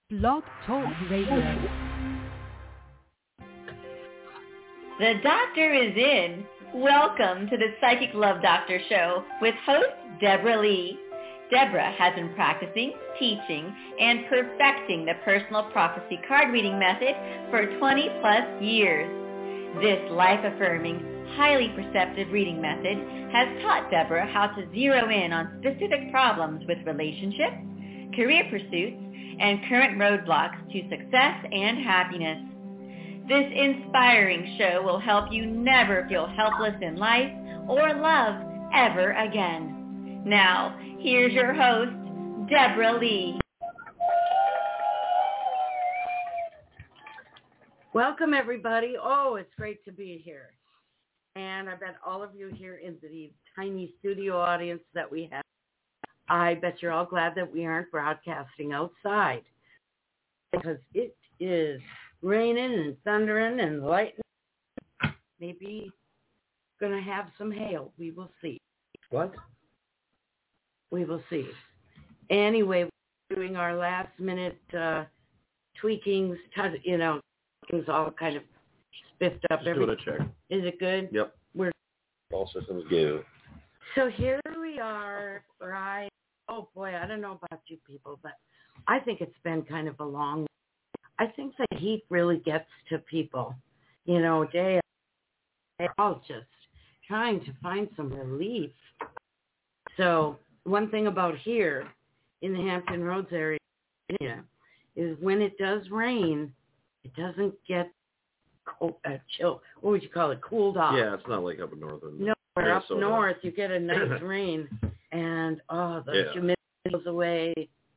Blog Talk Radio. The doctor is in. Welcome to the Psychic Love Doctor Show with host Deborah Lee. Deborah has been practicing, teaching, and perfecting the personal prophecy card reading method for 20 plus years. This life-affirming, highly perceptive reading method has taught Deborah how to zero in on specific problems with relationships, career pursuits, and current roadblocks to success and happiness. This inspiring show will help you never feel helpless in life or love ever again. Now, here's your host, Deborah Lee. Welcome, everybody. Oh, it's great to be here. And I bet all of you here in the tiny studio audience that we have, I bet you're all glad that we aren't broadcasting outside because it is raining and thundering and lightning. Maybe going to have some hail. We will see. What? We will see. Anyway, we're doing our last minute tweakings, things all kind of spiffed up. Just doing a check. Is it good? Yep. We're all systems go. So here we are, right? Oh boy, I don't know about you people, but I think it's been kind of a long. I think the heat really gets to people. They're all just trying to find some relief. So one thing about here in the Hampton Roads area is when it does rain, it doesn't get chill. What would you call it? Cooled off. Yeah, it's not like up north. No, up north you get a nice rain, and the humidity goes away.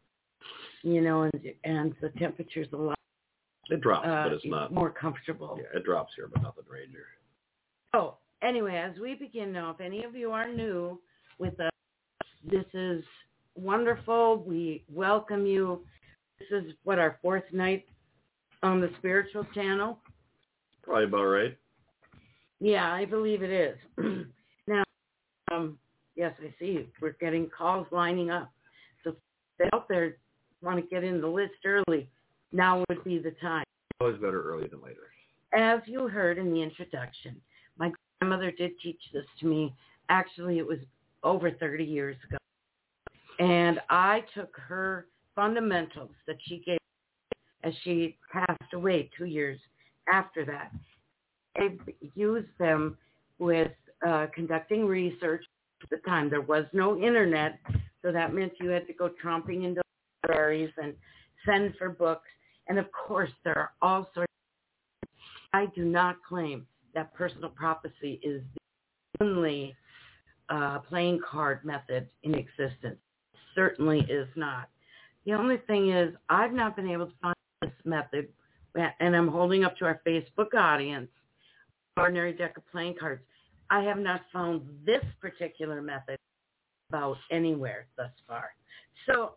And the temperature's a lot. It drops, but it's not more comfortable. Yeah, it drops here, but nothing ranger. Oh, anyway, as we begin now, if any of you are new with us, this is wonderful. We welcome you. This is our fourth night on the spiritual channel. Probably about right. Yeah, I believe it is. Now, yes, I see we're getting calls lining up. So if they're out there want to get in the list early, now would be the time. Always better early than later. As you heard in the introduction, my grandmother did teach this to me. Actually, it was over 30 years ago. And I took her fundamentals that she gave as she passed away 2 years after that. I used them with conducting research. At the time, there was no internet, so that meant you had to go tromping into libraries and send for books. And of course, there are all sorts. I do not claim that personal prophecy is the only playing card method in existence. It certainly is not. The only thing is I've not been able to find this method, and I'm holding up to our Facebook audience, Ordinary Deck of Playing Cards. I have not found this particular method about anywhere thus far. So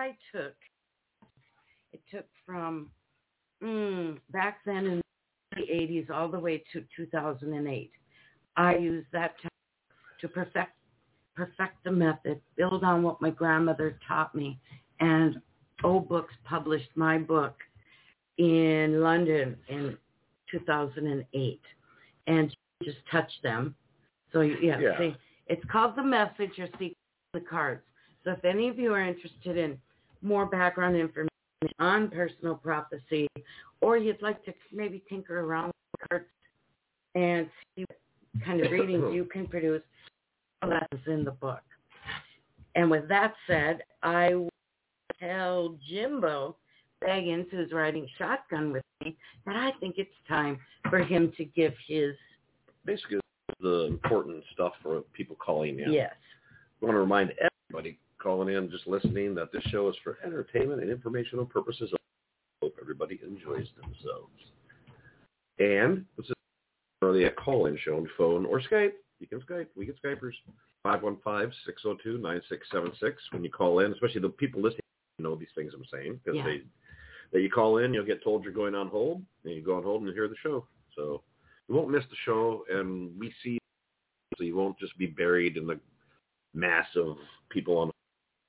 it took from back then in the 80s all the way to 2008. I used that time to perfect the method, build on what my grandmother taught me, and O-Books published my book in London in 2008, and just touch them. So see, it's called The Message, Your Secret, the Cards. So if any of you are interested in more background information on personal prophecy, or you'd like to maybe tinker around with cards and see what kind of readings you can produce, all that is in the book. And with that said, I will tell Jimbo Baggins, who's riding shotgun with me, that I think it's time for him to give his... Basically, the important stuff for people calling in. Yes. I want to remind everybody calling in, just listening, that this show is for entertainment and informational purposes. I hope everybody enjoys themselves. And this is really a call-in show on phone or Skype. You can Skype. We get Skypers. 515-602-9676. When you call in, especially the people listening know these things I'm saying, because that you call in, you'll get told you're going on hold, and you go on hold and hear the show. So you won't miss the show, and we see, so you won't just be buried in the mass of people on there.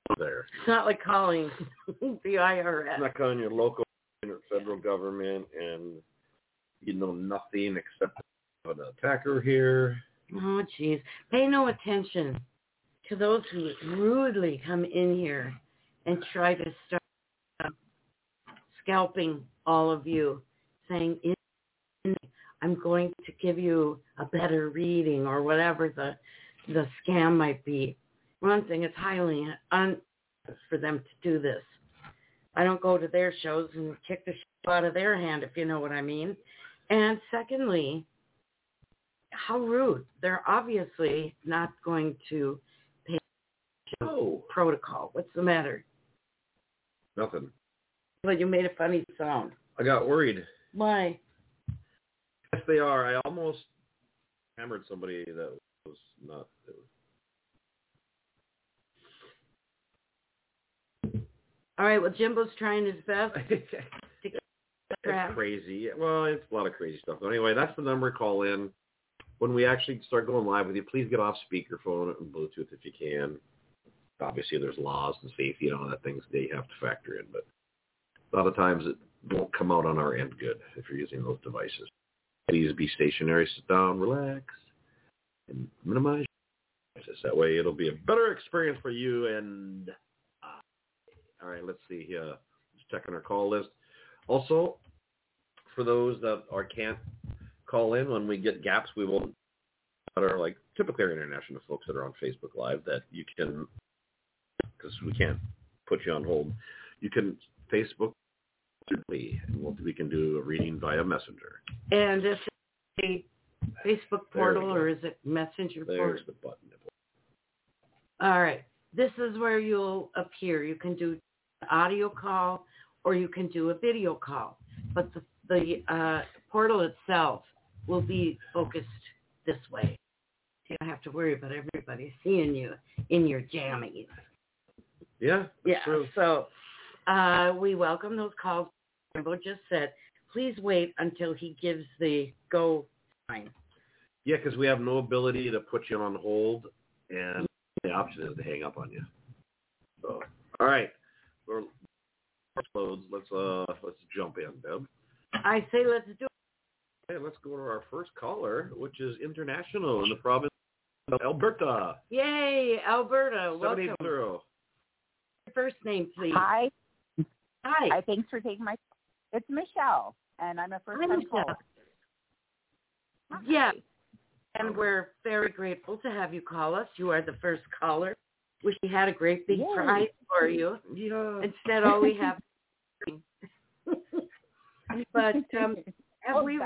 It's not like calling the IRS. It's not calling your local or federal government and you know nothing except an attacker here. Oh, jeez. Pay no attention to those who rudely come in here and try to start scalping all of you, saying, I'm going to give you a better reading or whatever the scam might be. One thing, it's highly unfair for them to do this. I don't go to their shows and kick the shit out of their hand, if you know what I mean. And secondly, how rude. They're obviously not going to pay protocol. What's the matter? Nothing. Well, you made a funny sound. I got worried. Why? Yes, they are. I almost hammered somebody that was not. All right, well, Jimbo's trying his best to get It's crazy. Well, it's a lot of crazy stuff. But anyway, that's the number. Call in. When we actually start going live with you, please get off speakerphone and Bluetooth if you can. Obviously, there's laws and safety and all that things they have to factor in, but a lot of times it won't come out on our end good if you're using those devices. Please be stationary, sit down, relax, and minimize your devices. That way it'll be a better experience for you. And all right, let's see here. Just checking our call list. Also, for those that can't call in, when we get gaps, we will, that are like typically our international folks that are on Facebook Live, that you can, because we can't put you on hold, you can Facebook and we can do a reading via Messenger. And is it a Facebook portal or is it Messenger portal? There's the button. All right. This is where you'll appear. You can do an audio call or you can do a video call. But the portal itself will be focused this way. You don't have to worry about everybody seeing you in your jammies. Yeah, that's true. So we welcome those calls. Jimbo just said, please wait until he gives the go sign. Yeah, because we have no ability to put you on hold, and the option is to hang up on you. So, all right, let's jump in, Deb. I say let's do it. Hey, let's go to our first caller, which is international in the province of Alberta. Yay, Alberta. Welcome. 780. First name, please. Hi. Hi. Thanks for taking my. It's Michelle, and I'm a first-time caller. Yeah, and we're very grateful to have you call us. You are the first caller. Wish we had a great big prize for you. Yeah. Instead, all we have. But have we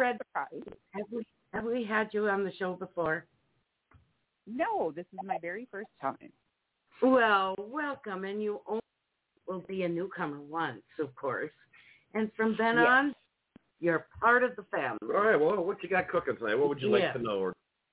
had you on the show before? No, this is my very first time. Well, welcome, and you only will be a newcomer once, of course. And from then on, you're part of the family. All right, well, what you got cooking tonight? What would you like to know?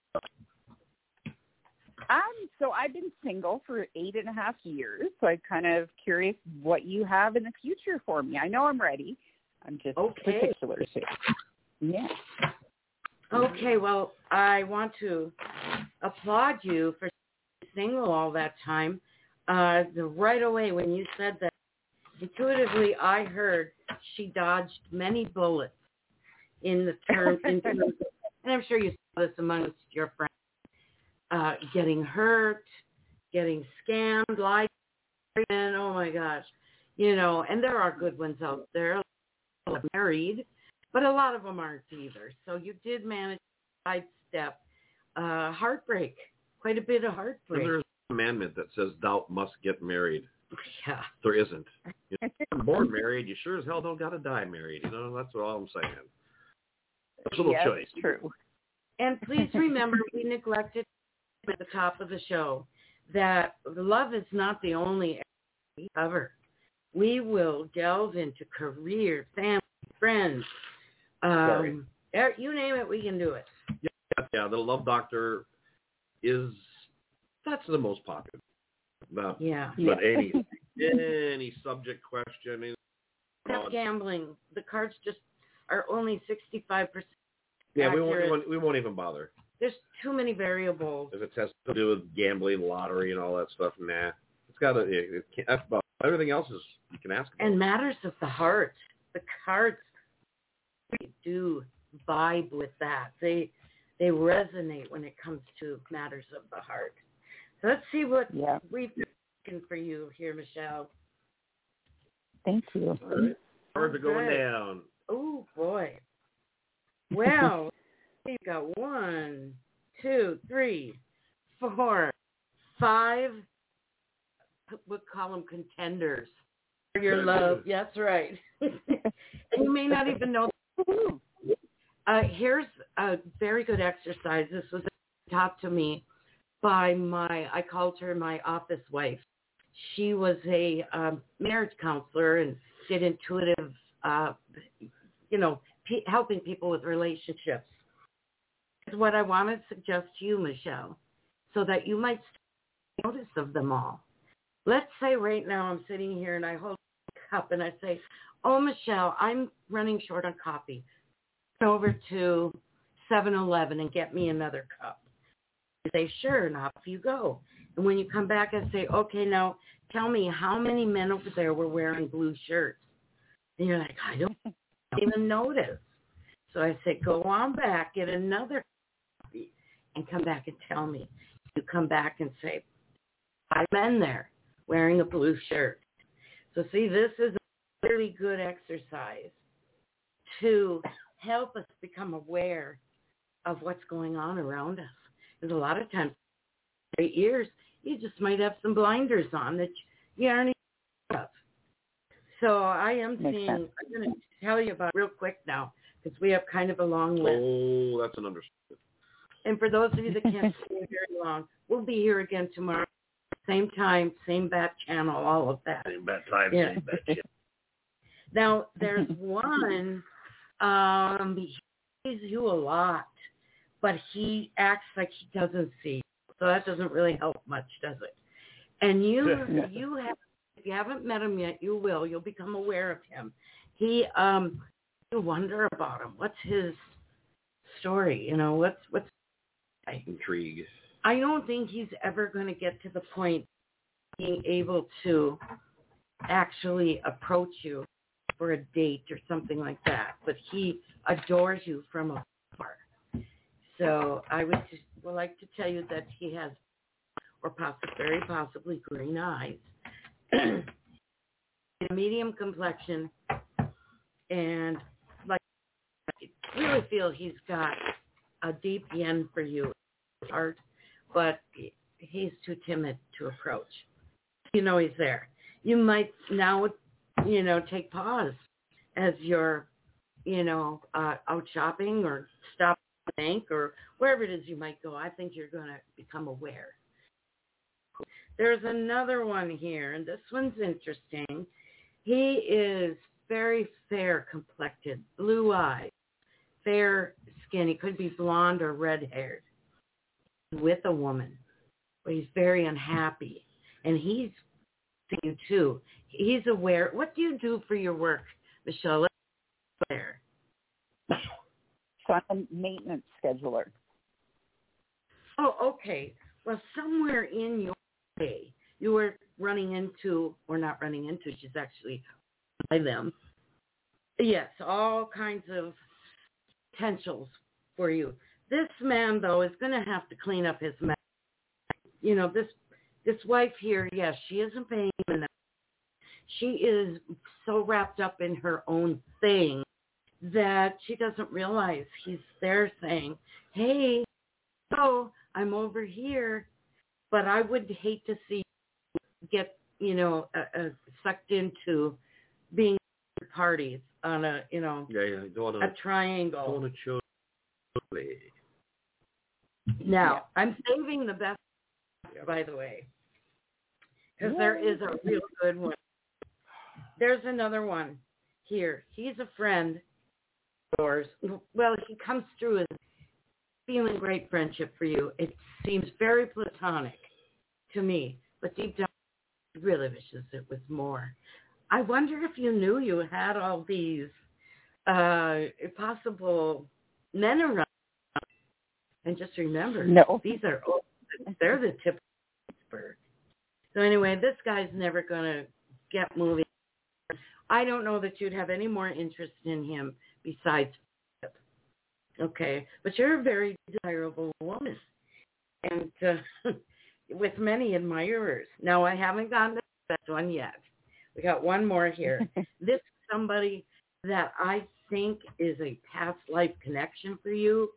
So I've been single for 8.5 years, so I'm kind of curious what you have in the future for me. I know I'm ready. I'm just particular. Yeah. Okay, well, I want to applaud you for single all that time. Right away when you said that, intuitively I heard she dodged many bullets in the term, and I'm sure you saw this amongst your friends, getting hurt, getting scammed, lied, and oh my gosh, and there are good ones out there, married, but a lot of them aren't either. So you did manage to sidestep heartbreak, quite a bit of heartbreak. And there's a commandment that says thou must get married. Yeah. There isn't. You're born married. You sure as hell don't got to die married. That's all I'm saying. Personal choice. True. And please remember, we neglected at the top of the show that love is not the only area we cover. We will delve into career, family, friends. You name it, we can do it. Yeah, the Love Doctor that's the most popular. But any subject question. Gambling. The cards just are only 65%. Yeah, we won't even bother. There's too many variables. If it has to do with gambling, lottery, and all that stuff, nah. That's about Everything else is you can ask about. And matters of the heart. The cards really do vibe with that. They resonate when it comes to matters of the heart. So let's see what we've been looking for you here, Michelle. Thank you. All right. Cards are going down. Oh, boy. Well, we've got 1, 2, 3, 4, 5, we'll call them contenders for your love. That's right. And you may not even know. Here's a very good exercise. This was taught to me by I called her my office wife. She was a marriage counselor and did intuitive, helping people with relationships. Is what I want to suggest to you, Michelle, so that you might notice of them all. Let's say right now I'm sitting here and I hold a cup and I say, oh, Michelle, I'm running short on coffee. Go over to 7-Eleven and get me another cup. You say, sure, and off you go. And when you come back and say, okay, now tell me how many men over there were wearing blue shirts. And you're like, I don't even notice. So I say, go on back, get another coffee, and come back and tell me. You come back and say, 5 men there wearing a blue shirt. So see, this is a really good exercise to help us become aware of what's going on around us. Because a lot of times, 8 years, you just might have some blinders on that you aren't aware of. So I am seeing, I'm going to tell you about it real quick now, because we have kind of a long list. Oh, that's an understatement. And for those of you that can't stay very long, we'll be here again tomorrow. Same time, same bat channel, all of that. Same bat time, same bat channel. Now, there's one, he sees you a lot, but he acts like he doesn't see. So that doesn't really help much, does it? And you have, if you haven't met him yet, you will. You'll become aware of him. You wonder about him. What's his story? What's intrigue? I don't think he's ever going to get to the point of being able to actually approach you for a date or something like that, but he adores you from afar. So I would like to tell you that he has, or very possibly green eyes, medium complexion, and I really feel he's got a deep yen for you, heart, but he's too timid to approach. He's there. You might now, take pause as you're, out shopping or stop at the bank or wherever it is you might go. I think you're going to become aware. There's another one here, and this one's interesting. He is very fair complected, blue eyes, fair skin. He could be blonde or red-haired, with a woman, but he's very unhappy. And he's you too. He's aware. What do you do for your work, Michelle? Let's go there. So I'm a maintenance scheduler. Oh, okay. Well, somewhere in your day, you were running into, or not running into, she's actually by them. Yes, all kinds of potentials for you. This man, though, is going to have to clean up his mess. This wife here, yes, she isn't paying enough. She is so wrapped up in her own thing that she doesn't realize he's there saying, hey, I'm over here, but I would hate to see you get, sucked into being parties on a, a triangle. Don't want to show. Now, I'm saving the best, by the way, because there is a real good one. There's another one here. He's a friend of yours. Well, he comes through as feeling great friendship for you. It seems very platonic to me, but deep down, he really wishes it was more. I wonder if you knew you had all these possible men around. And just remember, they're the tip of the iceberg. So anyway, this guy's never going to get moving. I don't know that you'd have any more interest in him besides Philip. Okay, but you're a very desirable woman, and with many admirers. Now, I haven't gotten to that one yet. We got one more here. This is somebody that I think is a past life connection for you.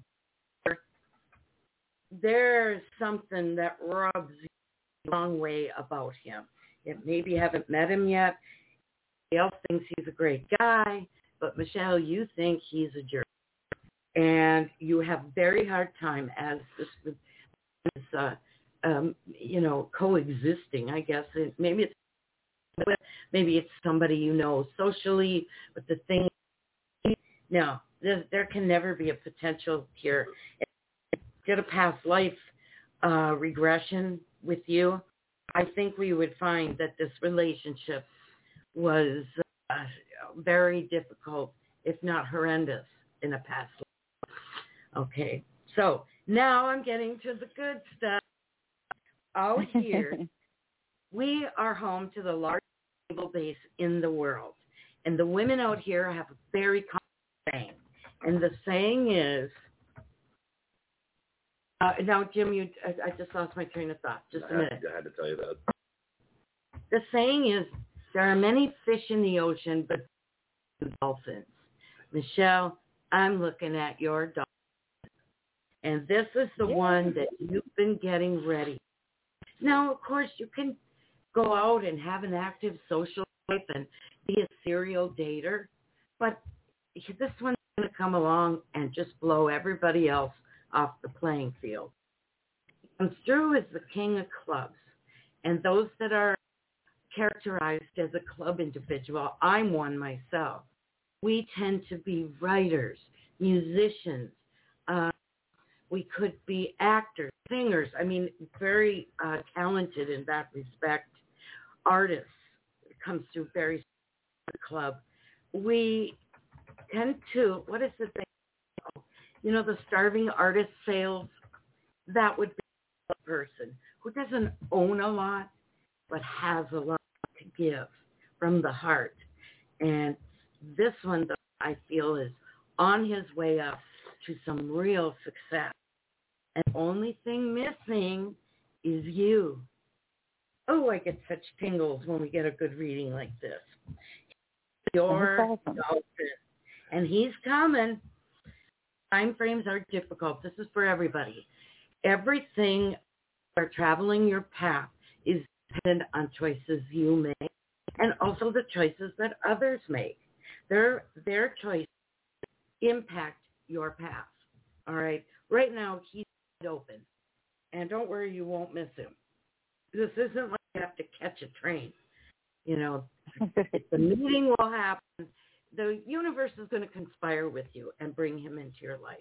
There's something that rubs you the wrong way about him. Maybe you haven't met him yet. Everybody else thinks he's a great guy, but Michelle, you think he's a jerk. And you have a very hard time as this is, coexisting, I guess. Maybe it's somebody you know socially, but the thing, no, there can never be a potential here. Get a past life regression with you, I think we would find that this relationship was very difficult, if not horrendous, in a past life. Okay, so now I'm getting to the good stuff. Out here, we are home to the largest naval base in the world. And the women out here have a very common saying. And the saying is, now, Jim, I just lost my train of thought. Just a minute. I had to tell you that. The saying is, there are many fish in the ocean, but dolphins. Michelle, I'm looking at your dolphin. And this is the one that you've been getting ready. Now, of course, you can go out and have an active social life and be a serial dater, but this one's going to come along and just blow everybody else off the playing field. Comes through as the king of clubs, and those that are characterized as a club individual, I'm one myself. We tend to be writers, musicians. We could be actors, singers. I mean, very talented in that respect. Artists. It comes through very club. We tend to, what is the thing? You know, the starving artist sales, that would be a person who doesn't own a lot, but has a lot to give from the heart. And this one, though, I feel, is on his way up to some real success. And the only thing missing is you. Oh, I get such tingles when we get a good reading like this. Your dolphin. And he's coming. Time frames are difficult. This is for everybody. Everything for traveling your path is dependent on choices you make and also the choices that others make. Their choices impact your path. All right? Right now, he's open. And don't worry, you won't miss him. This isn't like you have to catch a train. You know, the meeting will happen. The universe is going to conspire with you and bring him into your life.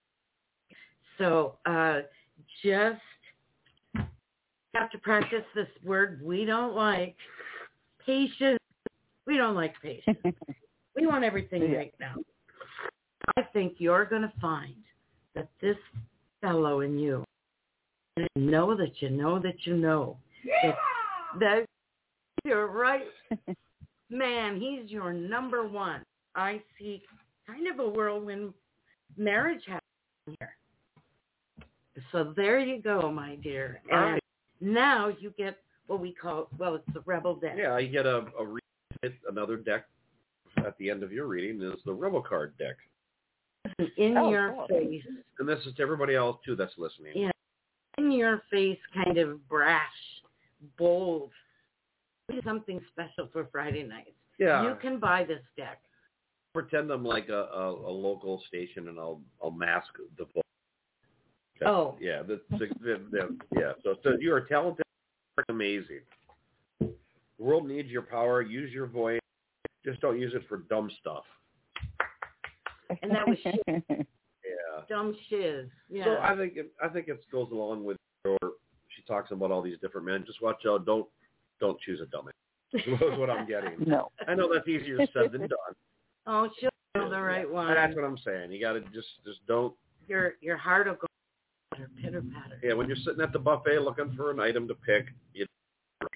So just have to practice this word we don't like, patience. We don't like patience. We want everything right now. I think you're going to find that this fellow in you, and know that you know that you know that you're right. Man, he's your number one. I see kind of a whirlwind marriage happening here. So there you go, my dear. And all right. Now you get what we call, well, it's the Rebel deck. Yeah, you get another deck at the end of your reading is the Rebel card deck. In your face. And this is to everybody else, too, that's listening. Yeah. In your face, kind of brash, bold. Something special for Friday nights. Yeah. You can buy this deck. Pretend I'm like a local station, and I'll mask the voice. Oh. Yeah. Yeah. So you are talented, amazing. The world needs your power. Use your voice. Just don't use it for dumb stuff. And that was shit. Yeah. Dumb shiz. Yeah. So I think it goes along with your. She talks about all these different men. Just watch out. Don't choose a dummy. That's what I'm getting. No. I know that's easier said than done. Oh, she'll know the right one. That's what I'm saying. You got to just don't. Your heart will go pitter patter. Yeah, when you're sitting at the buffet looking for an item to pick, you hurt yourself.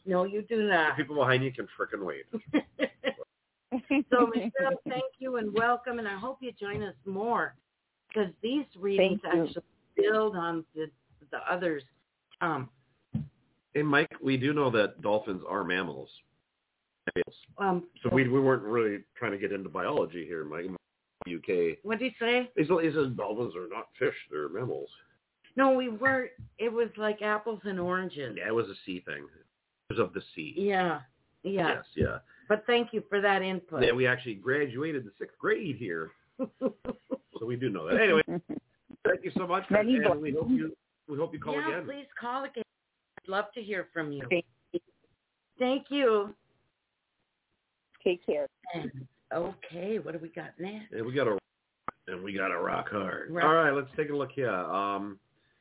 No, you do The not. people behind you can frickin' wait. So, Michelle, thank you and welcome, and I hope you join us more because these readings actually build on the others. Hey, Mike, we do know that dolphins are mammals. So we weren't really trying to get into biology here, Mike. UK. What did he say? He says dolphins are not fish; they're mammals. No, we weren't. It was like apples and oranges. Yeah, it was a sea thing. It was of the sea. Yeah. Yes, yeah. But thank you for that input. Yeah, we actually graduated the 6th grade here, so we do know that. Anyway, thank you so much, and we hope you call again. Yeah, please call again. I'd love to hear from you. Thank you. Take care. Okay, what do we got next? Yeah, we got to rock hard. All right, let's take a look here. Our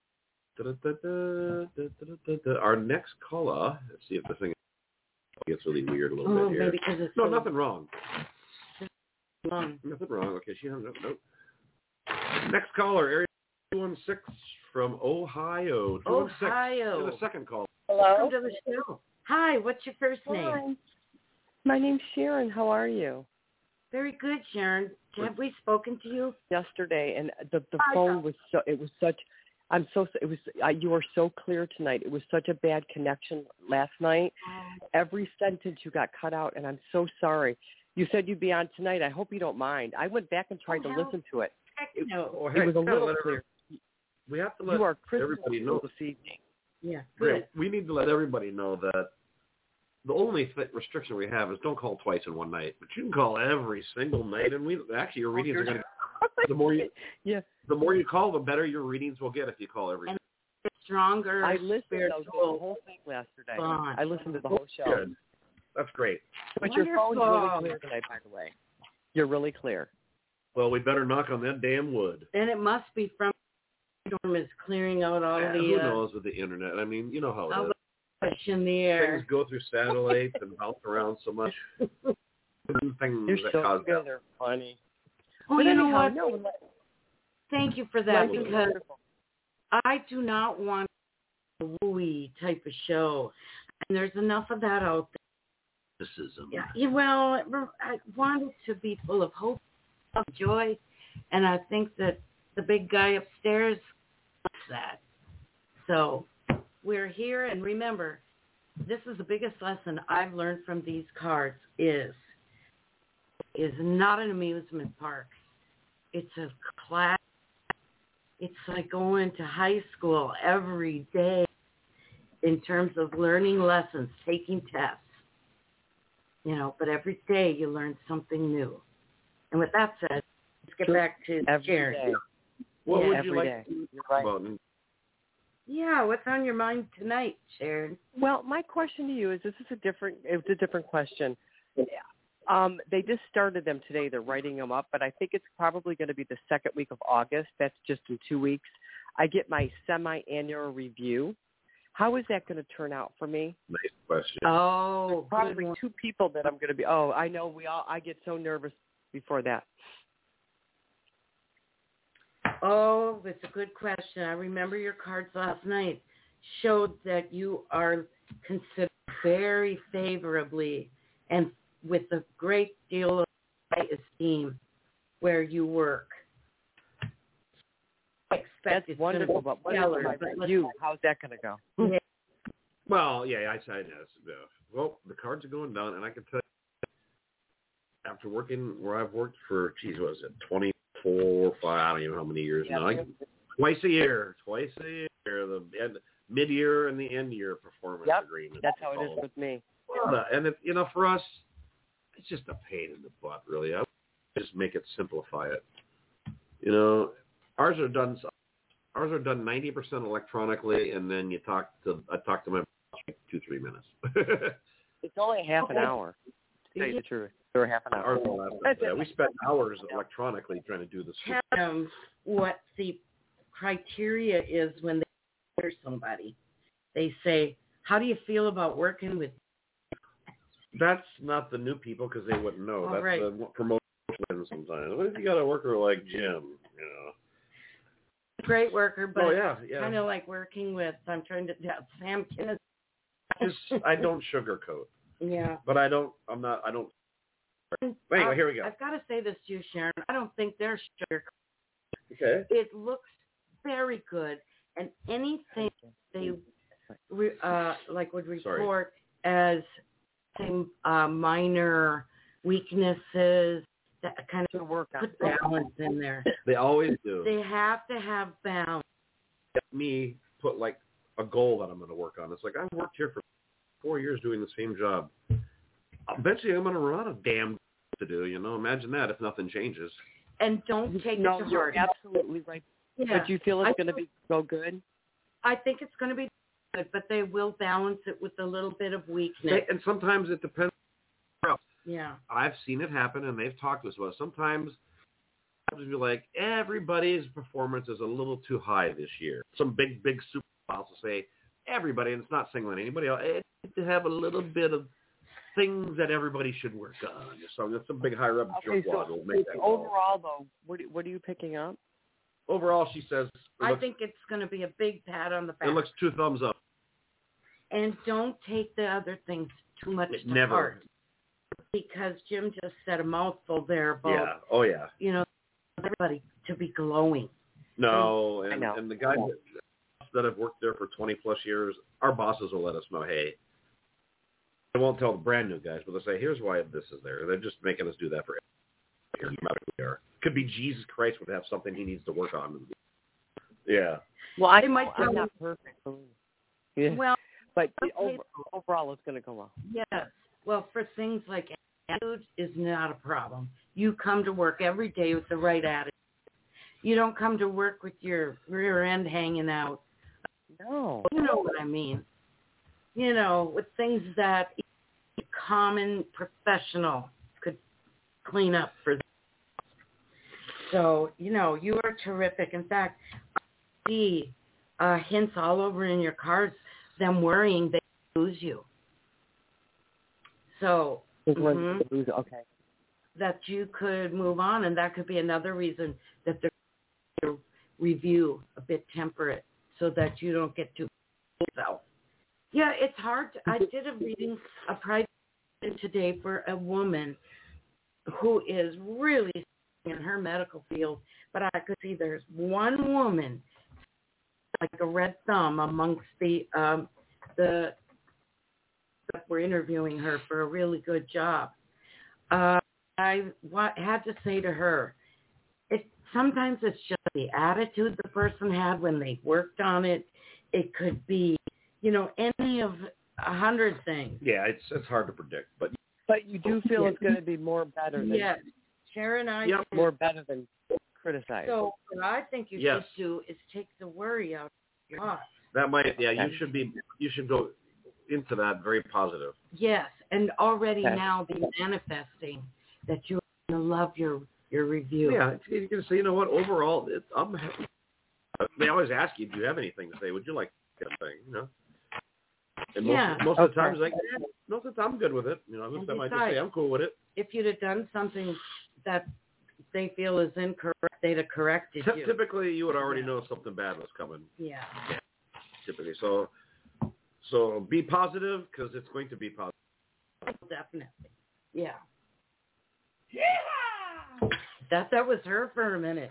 next caller. Let's see if the thing gets really weird a little bit here. Maybe because it's nothing wrong. Long. Nothing wrong. Okay, she hung up. Nope. Next caller, area 216 from Ohio. 216. Ohio. You're the second caller. Hello. Welcome to the show. Hi, what's your first name? Hi. My name's Sharon. How are you? Very good, Sharon. Have we spoken to you? Yesterday, and the phone was so. It was such. I'm so. It was. You were so clear tonight. It was such a bad connection last night. Every sentence you got cut out, and I'm so sorry. You said you'd be on tonight. I hope you don't mind. I went back and tried to listen to it. It was a little clear. We have to let everybody know this evening. Yeah. Good. We need to let everybody know that the only restriction we have is don't call twice in one night, but you can call every single night, and your readings are going to. The more you call, the better your readings will get if you call every. And stronger. I listened to the whole thing yesterday. I listened to the whole show. Good. That's great. But your phone's really clear tonight, by the way. You're really clear. Well, we better knock on that damn wood. And it must be from the storm is clearing out all the. Who knows with the internet? I mean, you know how it is. In the air. Things go through satellites and bounce around so much. You're so good. They're funny. Oh, you know what? Thank you for that, because I do not want a wooey type of show. And there's enough of that out there. Yeah. Well, I want it to be full of hope, of joy, and I think that the big guy upstairs wants that. So we're here, and remember, this is the biggest lesson I've learned from these cards is not an amusement park. It's a class. It's like going to high school every day in terms of learning lessons, taking tests. But every day you learn something new. And with that said, let's get back to Sharon. What would you like to talk about? Yeah, what's on your mind tonight, Sharon? Well, my question to you is, it's a different question. They just started them today. They're writing them up, but I think it's probably going to be the second week of August. That's just in 2 weeks. I get my semi-annual review. How is that going to turn out for me? Nice question. Oh, there's probably 2 people that I'm going to be. Oh, I know. I get so nervous before that. Oh, it's a good question. I remember your cards last night showed that you are considered very favorably and with a great deal of esteem where you work. That's wonderful, but what about you? How's that going to go? Yeah. Well, yeah, I said yes. Well, the cards are going down, and I can tell you, after working where I've worked for, 24, 5, I don't even know how many years now. Twice a year, the mid-year and the end-year performance agreement. That's how it is with me. And if, for us, it's just a pain in the butt, really. I would just make it, simplify it. Ours are done 90% electronically, and then I talk to my boss for 2-3 minutes. It's only half an hour. To tell you the truth, or half an hour. We spent hours electronically trying to do this. Tell them what the criteria is when they hire somebody. They say, "How do you feel about working with?" That's not the new people because they wouldn't know. That's right. The promotion sometimes. What if you got a worker like Jim? Great worker, but yeah. kind of like working with. I'm trying to Sam Kinnis. I don't sugarcoat. Yeah. But I don't. Anyway, here we go. I've got to say this to you, Sharon. I don't think they're sugar. Okay. It looks very good, and anything they would report as some minor weaknesses that kind of put balance in there. They always do. They have to have balance. Me put like a goal that I'm going to work on. It's like I've worked here for 4 years doing the same job. Eventually, I'm going to run out of damn to do. Imagine that if nothing changes. And don't take it to heart. You're absolutely right. Yeah. But you feel it's going to be so good? I think it's going to be good, but they will balance it with a little bit of weakness. And sometimes it depends. Yeah. I've seen it happen, and they've talked to us about it. Sometimes you're like, everybody's performance is a little too high this year. Some big super boss will say, everybody, and it's not singling anybody else, to have a little bit of things that everybody should work on. So that's some big higher up jerkwad will make that overall, though, what are you picking up? Overall, she says, I think it's going to be a big pat on the back. It looks 2 thumbs up. And don't take the other things too much to heart. Because Jim just said a mouthful there about, everybody to be glowing. No, and the guys that have worked there for 20 plus years, our bosses will let us know, hey, I won't tell the brand new guys, but they'll say, here's why this is there. They're just making us do that for every year. Could be Jesus Christ would have something he needs to work on. Yeah. Well, I'm not perfect. Yeah. Well, but overall, it's going to go well. Yes. Well, for things like attitude is not a problem. You come to work every day with the right attitude. You don't come to work with your rear end hanging out. No. You know what I mean. With things that a common professional could clean up for them. So, you are terrific. In fact, I see hints all over in your cards, them worrying they lose you. So, okay. That you could move on, and that could be another reason that they're going to review a bit temperate so that you don't get too yourself. Yeah, it's hard. I did a reading, a private today for a woman who is really in her medical field, but I could see there's one woman like a red thumb amongst the we're interviewing her for a really good job. I had to say to her, sometimes it's just the attitude the person had when they worked on it. It could be, any of 100 things. Yeah, it's hard to predict, but you do feel it's going to be better than Sharon and I more better than criticize. So what I think you should do is take the worry out of your heart. That might, you should go into that very positive. Yes, and already now be manifesting that you're going to love your review. Yeah, you can say, overall, I'm happy. They always ask you, do you have anything to say? Would you like that thing, And most of the times, most of the time, I'm good with it. Most of the time, I just say, I'm cool with it. If you'd have done something that they feel is incorrect, they'd have corrected you. Typically, you would already know something bad was coming. Yeah. Typically. So be positive, because it's going to be positive. Definitely. Yeah. Yeah! That was her for a minute.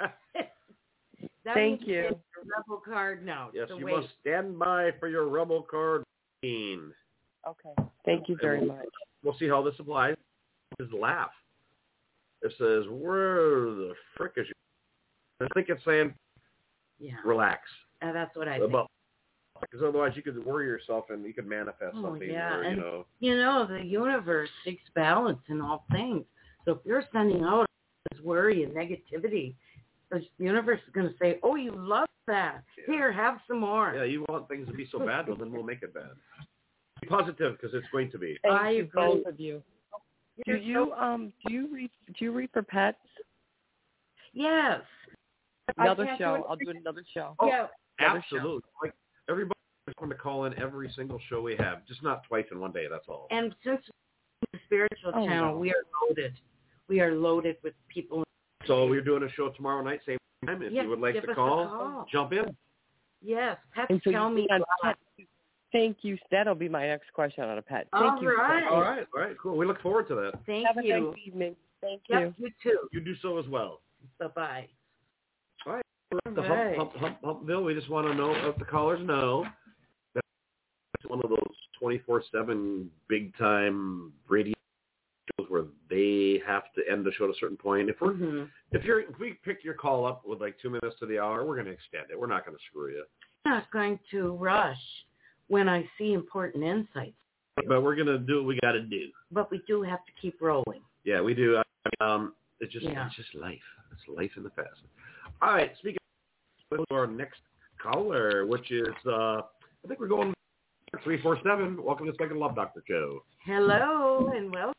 Thank you. Your rebel card now. Yes, you must stand by for your rebel card. Okay. Thank you very much. We'll see how this applies. Just laugh. It says, where the frick is you? I think it's saying, relax. That's what I think. Because otherwise you could worry yourself and you could manifest something. Yeah. Or, and, the universe seeks balance in all things. So if you're sending out this worry and negativity, the universe is going to say, oh, you love that. Yeah. Here, have some more. Yeah, you want things to be so bad, well, then we'll make it bad. Be positive, because it's going to be. Thank you, both of you. Do you read for pets? Yes. Another show. I'll do another show. Oh, yeah. Absolutely. Like, everybody is going to call in every single show we have, just not twice in one day, that's all. And since the spiritual channel, we are loaded. We are loaded with people. So we're doing a show tomorrow night, same time. If you would like to call, jump in. Yes. Pets so tell me. Thank you. That'll be my next question on a pet. All Thank you. right. All right, cool. We look forward to that. Thank Have you. a nice evening. Thank Yep, you. you too. You do so as well. Bye-bye. All right. The Right. Humpville, we just want to know, if the callers know, that it's one of those 24/7 big-time radio shows where they have to end the show at a certain point. If we pick your call up with like 2 minutes to the hour, we're going to extend it. We're not going to screw you. I'm not going to rush when I see important insights, But we're going to do what we got to do. but we do have to keep rolling. Yeah, we do. It's just life. It's life in the past. All right, speaking of our next caller, which is, I think we're going 347. Welcome to the Second Love Doctor Show. Hello and welcome.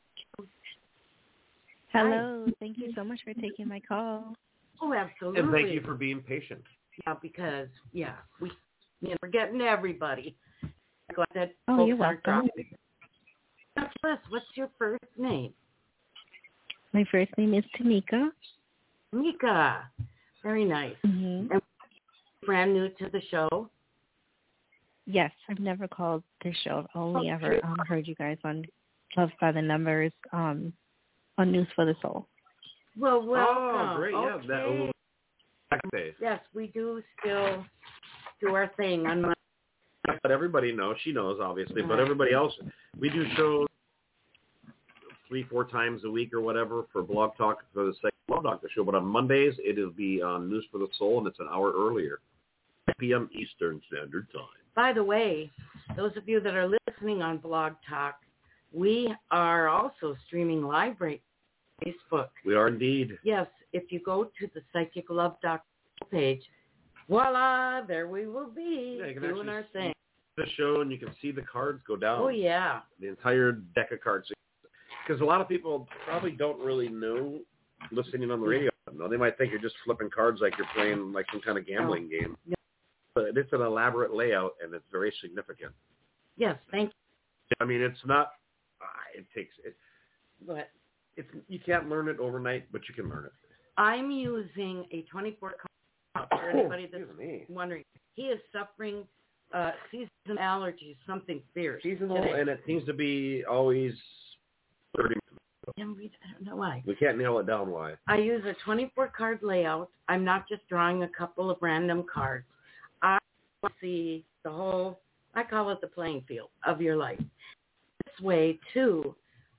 Hello. Thank you so much for taking my call. Oh, absolutely. And thank you for being patient. Yeah, because we're getting everybody. Glad that Oh, you're folks aren't welcome. dropping. Now, tell us, what's your first name? My first name is Tanika. Mika. Very nice. Mm-hmm. And brand new to the show? Yes, I've never called this show. I've only Okay. ever heard you guys on Love by the Numbers on News for the Soul. Well, welcome. Oh, great. Okay. Yeah, Yes, we do still do our thing on Monday. but everybody knows. She knows, obviously. But everybody else, we do shows 3-4 times a week or whatever for Blog Talk for the Second Love Doctor Show. But on Mondays, it'll be on News for the Soul, and it's an hour earlier, 5 p.m. Eastern Standard Time. By the way, those of you that are listening on Blog Talk, we are also streaming live right on Facebook. We are indeed. Yes, if you go to the Psychic Love Doctor page, voila, there we will be Yeah, you can doing actually our thing. The show, and you can see the cards go down. Oh, yeah. The entire deck of cards. Because a lot of people probably don't really know listening on the radio. No, they might think you're just flipping cards like you're playing like some kind of gambling game. No. But it's an elaborate layout, and it's very significant. Yes, thank you. I mean, it's not. It takes it. But It's you can't learn it overnight, but you can learn it. I'm using a 24 card for anybody that's Excuse me. wondering. He is suffering seasonal allergies, something fierce. Seasonal, today. and it seems to be always 30. I don't know why. We can't nail it down why. I use a 24 card layout. I'm not just drawing a couple of random cards. I see the whole, I call it the playing field of your life. This way, too,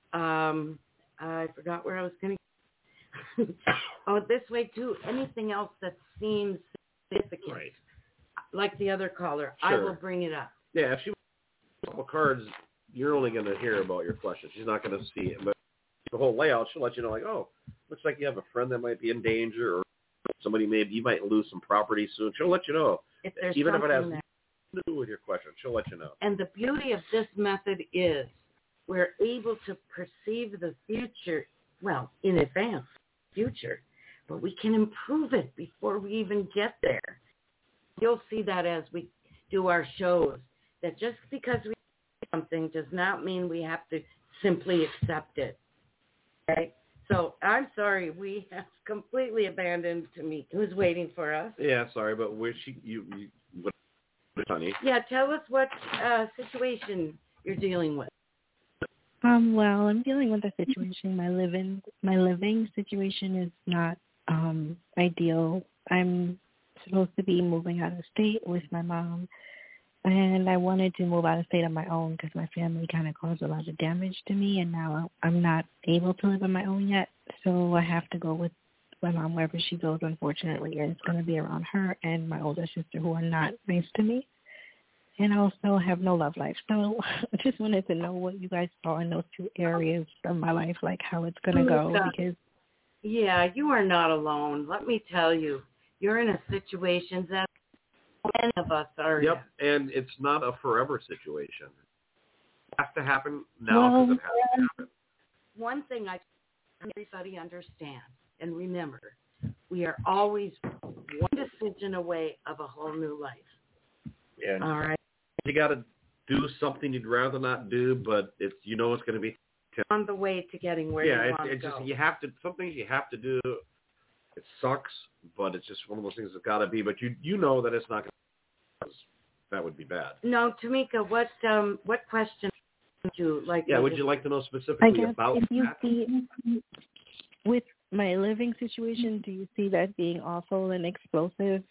I forgot where I was going to. Oh, this way, too, anything else that seems significant, Right. like the other caller, I Sure. will bring it up. Yeah, if she wants a couple cards, you're only going to hear about your question. She's not going to see it. But the whole layout, she'll let you know, like, oh, looks like you have a friend that might be in danger, or somebody you might lose some property soon. She'll let you know. If there's Even if it has something that, nothing to do with your question, she'll let you know. and the beauty of this method is we're able to perceive the future, well, in advance, future, but we can improve it before we even get there. You'll see that as we do our shows, that just because we do something does not mean we have to simply accept it. Okay? So I'm sorry, we have completely abandoned Tamika, who's waiting for us. Yeah, sorry, but where what, honey? Yeah, tell us what situation you're dealing with. Well, I'm dealing with a situation. My living situation is not ideal. I'm supposed to be moving out of state with my mom, and I wanted to move out of state on my own because my family kind of caused a lot of damage to me, and now I'm not able to live on my own yet, so I have to go with my mom wherever she goes, unfortunately, and it's going to be around her and my older sister, who are not nice to me. And I also have no love life. So I just wanted to know what you guys saw in those two areas of my life, like how it's going to go. Because yeah, you are not alone. Let me tell you, you're in a situation that many of us are Yep, and it's not a forever situation. It has to happen now because it has to happen. One thing I everybody understand and remember, we are always one decision away of a whole new life. And all right. You got to do something you'd rather not do, but it's it's going to be on the way to getting where you want to go. Just you have to. Some things you have to do. It sucks, but it's just one of those things that's got to be. But you know that it's not going to. that would be bad. No, Tamika, what question would you like? Yeah, would you like to know specifically I guess about if you that? see with my living situation, do you see that being awful and explosive?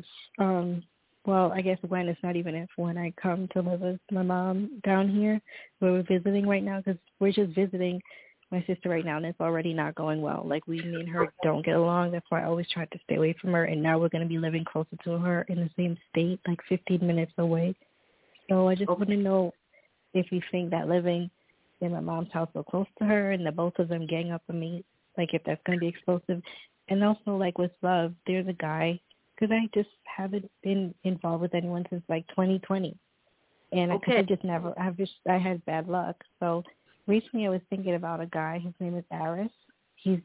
Well, I guess when it's not even if, when I come to live with my mom down here, where we're visiting right now, because we're just visiting my sister right now, and it's already not going well. Like, me and her don't get along. That's why I always tried to stay away from her, and now we're going to be living closer to her in the same state, like 15 minutes away. So I just want to know if you think that living in my mom's house so close to her and the both of them gang up on me, like if that's going to be explosive. And also, like with love, there's a guy, because I just haven't been involved with anyone since like 2020. And I just never, I had bad luck. So recently I was thinking about a guy. His name is Aris. He's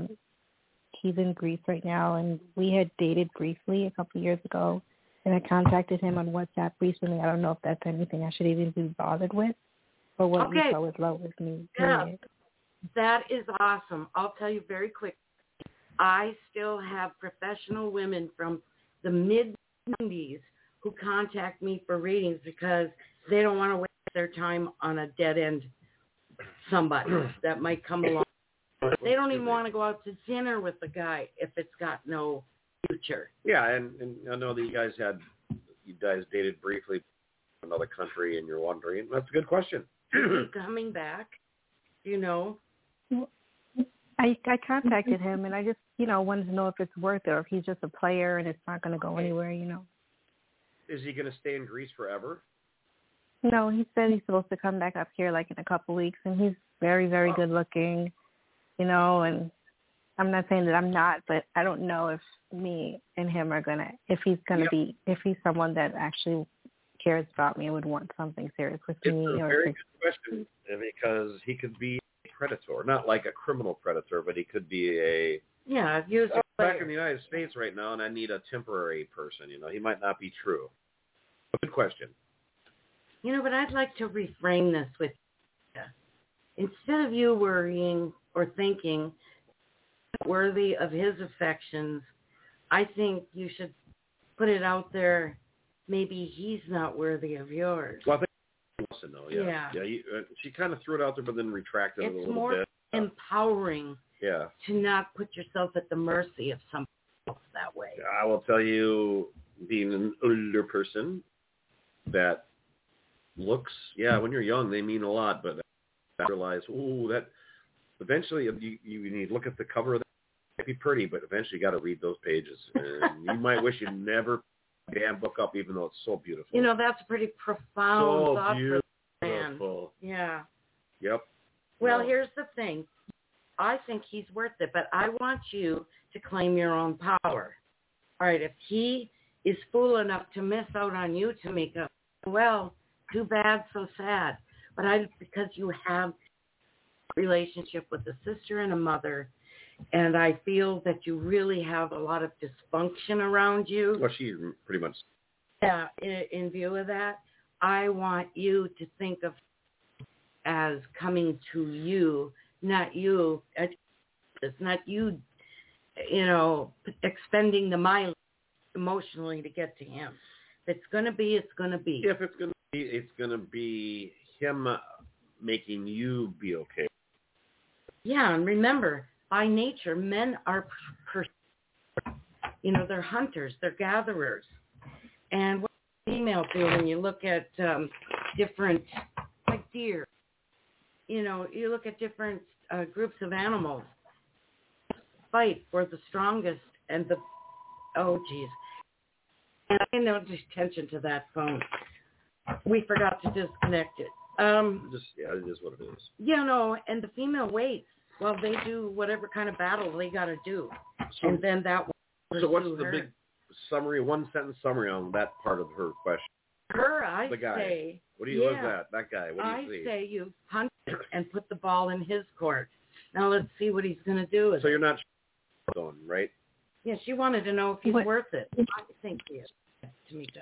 in Greece right now, and we had dated briefly a couple of years ago. And I contacted him on WhatsApp recently. I don't know if that's anything I should even be bothered with, or what you saw with love with me. Period. Yeah, that is awesome. I'll tell you very quick. I still have professional women from the mid-90s who contact me for readings because they don't want to waste their time on a dead-end somebody that might come along. They don't even want to go out to dinner with the guy if it's got no future. Yeah, and I know that you guys dated briefly in another country, and you're wondering. That's a good question. Is he coming back? Do you know? I contacted him, and I just, wanted to know if it's worth it or if he's just a player and it's not going to go anywhere, Is he going to stay in Greece forever? No, he said he's supposed to come back up here like in a couple of weeks, and he's very, very good looking, and I'm not saying that I'm not, but I don't know if me and him are going to, if he's someone that actually cares about me and would want something serious with me. It's a very good question, because he could be a predator, not like a criminal predator, but he could be a... Yeah, I'm back in the United States right now, and I need a temporary person. He might not be true. Good question. But I'd like to reframe this with you. Instead of you worrying or thinking worthy of his affections, I think you should put it out there. Maybe he's not worthy of yours. Well, I think he wants to know. Yeah. She kind of threw it out there, but then retracted it a little bit. It's more empowering. Yeah. To not put yourself at the mercy of somebody else that way. I will tell you, being an older person, that looks, when you're young, they mean a lot, but I realize, that eventually you need to look at the cover of that. It might be pretty, but eventually you got to read those pages. And you might wish you never picked the damn book up, even though it's so beautiful. That's a pretty profound thought for the man. Beautiful. Yeah. Yep. Well, here's the thing. I think he's worth it, but I want you to claim your own power. All right, if he is fool enough to miss out on you, Tamika, well, too bad, so sad. But because you have a relationship with a sister and a mother, and I feel that you really have a lot of dysfunction around you. Well, she pretty much. Yeah, in view of that, I want you to think of as coming to you, not you. It's not you, expending the mileage emotionally to get to him. If it's going to be, it's going to be. If it's going to be, it's going to be him making you be okay. Yeah, and remember, by nature, men are, they're hunters, they're gatherers. And what females do when you look at different, like deer, you look at different groups of animals, fight for the strongest and the, and I know just attention to that phone. We forgot to disconnect it. It is what it is. And the female waits while they do whatever kind of battle they got to do. And then that will So what's the big summary, one-sentence summary on that part of her question? The guy. Say. What do you look at? That guy. What do you see? I say you hunt and put the ball in his court. Now let's see what he's going to do with it. So you're not going, right? Yeah, she wanted to know if he's worth it. I think he is, Tamika.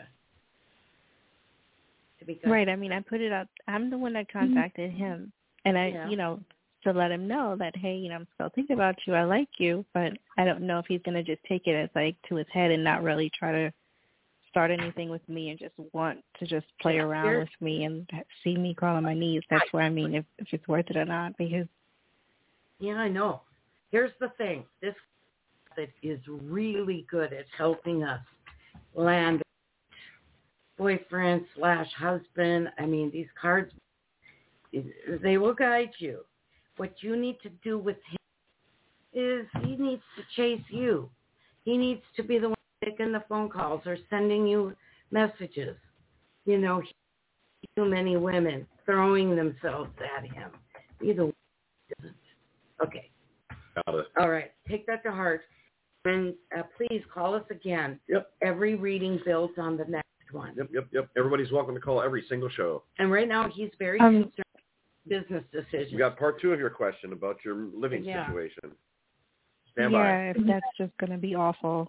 Right. I mean, I put it out. I'm the one that contacted him, and I, to let him know that, hey, I'm still thinking about you. I like you, but I don't know if he's going to just take it as like to his head and not really try to start anything with me and just want to just play around with me and see me crawl on my knees. That's what I mean, if it's worth it or not. Because yeah, I know. Here's the thing. This method is really good at helping us land boyfriend / husband. I mean, these cards, they will guide you. What you need to do with him is he needs to chase you. He needs to be the one making the phone calls or sending you messages. You know, too many women throwing themselves at him. Either way, doesn't. Okay. Got it. All right. Take that to heart. And please call us again. Yep. Every reading builds on the next one. Yep. Everybody's welcome to call every single show. And right now he's very concerned with business decisions. You got part 2 of your question about your living situation. Stand by. Yeah, if that's just going to be awful.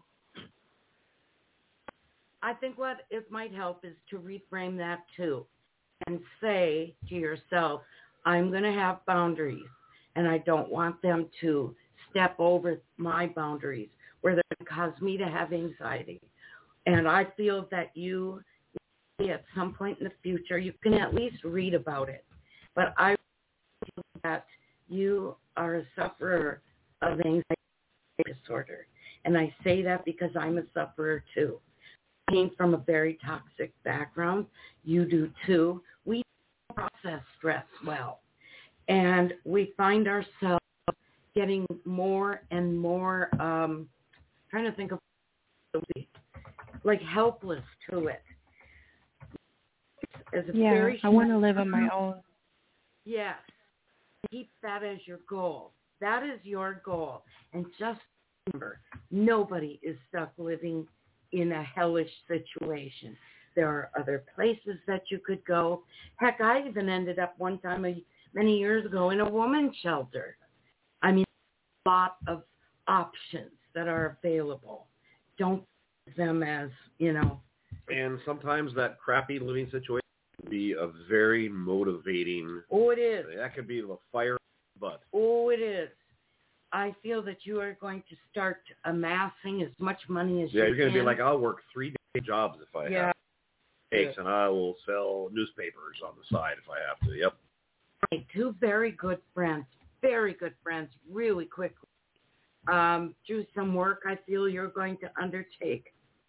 I think what it might help is to reframe that too and say to yourself, I'm going to have boundaries and I don't want them to step over my boundaries where they're going to cause me to have anxiety. And I feel that you, at some point in the future, you can at least read about it. But I feel that you are a sufferer of anxiety disorder. And I say that because I'm a sufferer too. I came from a very toxic background. You do too. We process stress well. And we find ourselves getting more and more, trying to think of, like helpless to it. As a very I want to live on my own. Yes. Keep that as your goal. That is your goal. And just remember, nobody is stuck living in a hellish situation. There are other places that you could go. Heck, I even ended up one time many years ago in a woman's shelter. I mean, a lot of options that are available. Don't use them as, you know. And sometimes that crappy living situation can be a very motivating. Oh, it is. That could be the fire butt. Oh, it is. I feel that you are going to start amassing as much money as you can. Yeah, you're going to be like, I'll work 3-day jobs if I have cakes, and I will sell newspapers on the side if I have to. Yep. Right. 2 very good friends, really quickly. Do some work I feel you're going to undertake.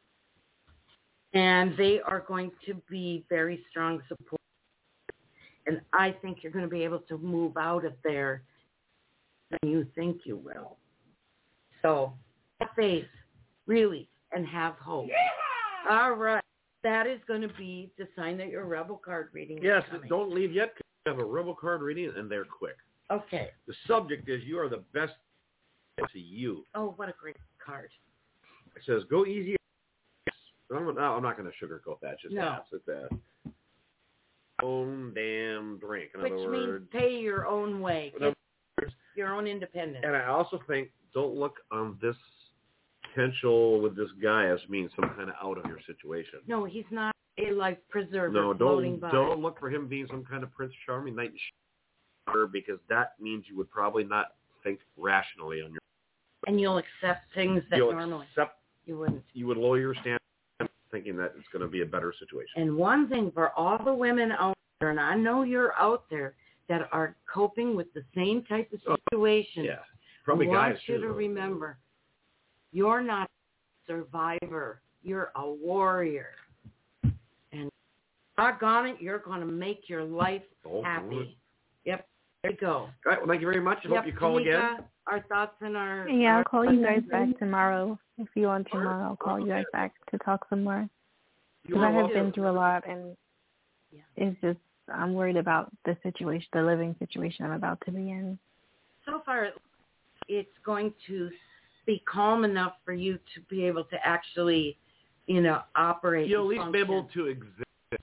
And they are going to be very strong support. And I think you're going to be able to move out of there than you think you will. So have faith, really, and have hope. Yeah! All right. That is going to be the sign that your Rebel card reading is coming. Don't leave yet. We have a Rebel card reading, and they're quick. Okay. The subject is you are the best to you. Oh, what a great card. It says, go easy. I'm not going to sugarcoat that. Just no. It's a own damn drink. In Which other means words, pay your own way. Your own independence. And I also think don't look on this potential with this guy as being some kind of out of your situation. No, he's not a life preserver. No, floating by. don't look for him being some kind of Prince Charming knight in shirt, because that means you would probably not think rationally on your. And you'll accept things that normally you wouldn't. You would lower your standards, thinking that it's going to be a better situation. And one thing for all the women out there, and I know you're out there, that are coping with the same type of situation. Yeah, probably I guys want you to remember, you're not a survivor. You're a warrior. And doggone it, you're going to make your life happy. Yep, there you go. All right, well, thank you very much. I hope you call again. Our thoughts and our... Yeah, I'll call you guys back tomorrow. If you want tomorrow, I'll call you guys back to talk some more. Because I have been through a lot, and it's just, I'm worried about the situation, the living situation I'm about to be in. So far, it's going to be calm enough for you to be able to actually, operate. You'll at least be able to exist.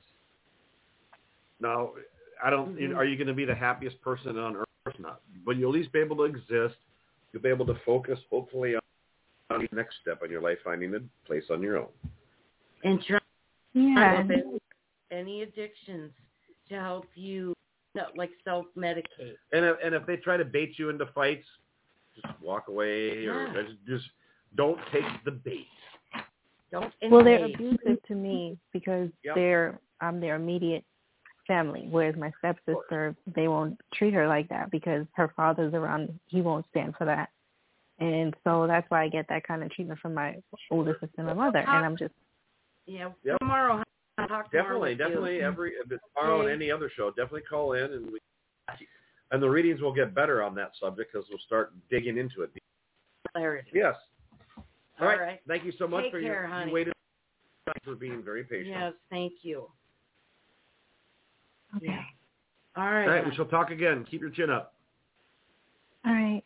Now, I don't. Are you going to be the happiest person on earth? Not, but you'll at least be able to exist. You'll be able to focus, hopefully, on the next step in your life, finding a place on your own. And try any addictions to help you, self-medicate. And if they try to bait you into fights, just walk away or just don't take the bait. Don't. Well, they're abusive to me because Yep. I'm their immediate family, whereas my stepsister, they won't treat her like that because her father's around. He won't stand for that. And so that's why I get that kind of treatment from my older sister and my mother. And I'm just... Yep. Tomorrow. I'll talk tomorrow Definitely. with If it's tomorrow on any other show, definitely call in and the readings will get better on that subject because we'll start digging into it. Clarity. Yes. All right. right. Thank you so much Take for care, honey. you waited for being very patient. Yes, thank you. Okay. Yeah. All right. All right. We shall talk again. Keep your chin up. All right.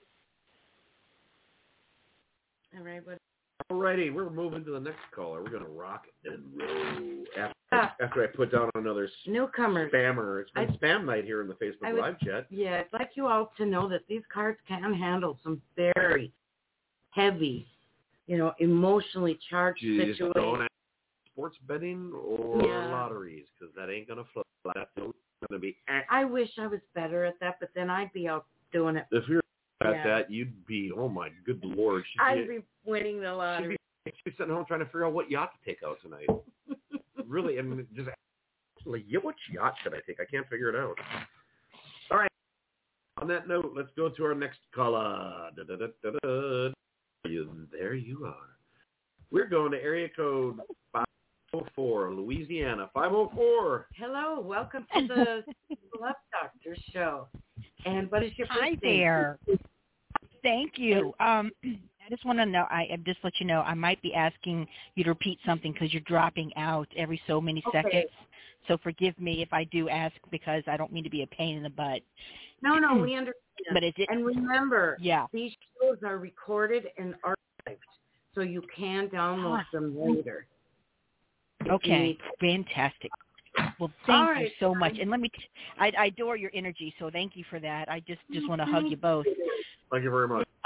All right. But Alrighty, we're moving to the next caller. We're going to rock it and roll after I put down another newcomers. spammer. It's been spam night here in the Facebook Live chat. Yeah, I'd like you all to know that these cards can handle some very heavy, emotionally charged Just don't situations. ask sports betting or lotteries because that ain't going to flow. That's going to be. I wish I was better at that, but then I'd be out doing it. If you're at that, you'd be, oh my good Lord. I'd be winning the lottery. She'd be sitting home trying to figure out what yacht to take out tonight. Really, I mean, just like, which yacht should I take? I can't figure it out. All right. On that note, let's go to our next caller. There you are. We're going to area code 504, Louisiana. 504. Hello, welcome to the Love Doctor show. And what is your first name? Hi there. Thank you. I just want to know, I just let you know, I might be asking you to repeat something because you're dropping out every so many seconds. So forgive me if I do ask because I don't mean to be a pain in the butt. No, we understand. But and remember, these shows are recorded and archived, so you can download them later. Okay, fantastic. Well, thank you so much. And I adore your energy, so thank you for that. I just want to hug you both. Thank you very much.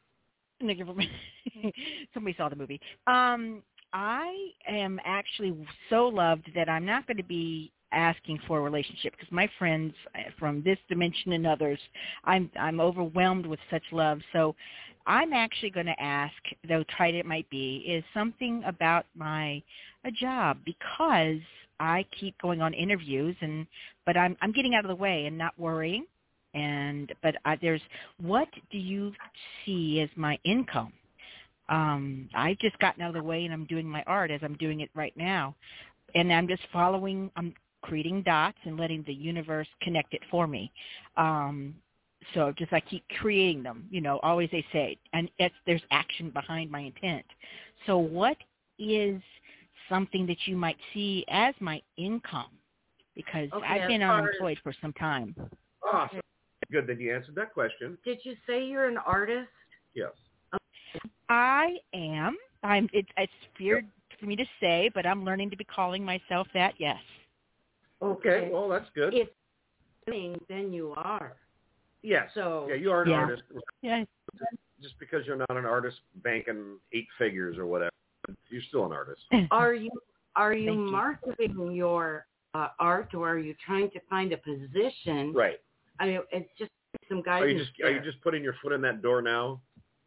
Somebody saw the movie. I am actually so loved that I'm not going to be asking for a relationship because my friends from this dimension and others, I'm overwhelmed with such love. So I'm actually going to ask, though trite it might be, is something about a job because I keep going on interviews but I'm getting out of the way and not worrying. There's what do you see as my income? I've just gotten out of the way and I'm doing my art as I'm doing it right now. And I'm just I'm creating dots and letting the universe connect it for me. So just I keep creating them, always they say, and there's action behind my intent. So what is something that you might see as my income? Because I've been unemployed for some time. Awesome. Good that you answered that question. Did you say you're an artist? Yes. I am. It's weird for me to say, but I'm learning to be calling myself that, yes. Okay, well, that's good. If then you are. Yes. So, you are an artist. Yeah. Just because you're not an artist banking 8 figures or whatever, you're still an artist. Are you marketing your art, or are you trying to find a position? Right. I mean, it's just some guys. Are you just putting your foot in that door now?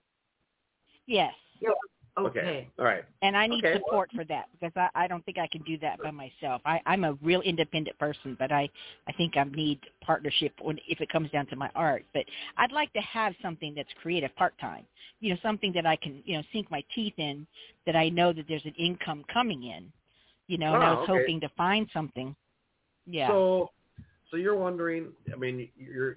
Yes. Okay. All right. And I need support for that because I don't think I can do that by myself. I'm a real independent person, but I think I need partnership if it comes down to my art. But I'd like to have something that's creative part-time, something that I can, sink my teeth in, that I know that there's an income coming in, and I was hoping to find something. Yeah. So you're wondering, I mean, you're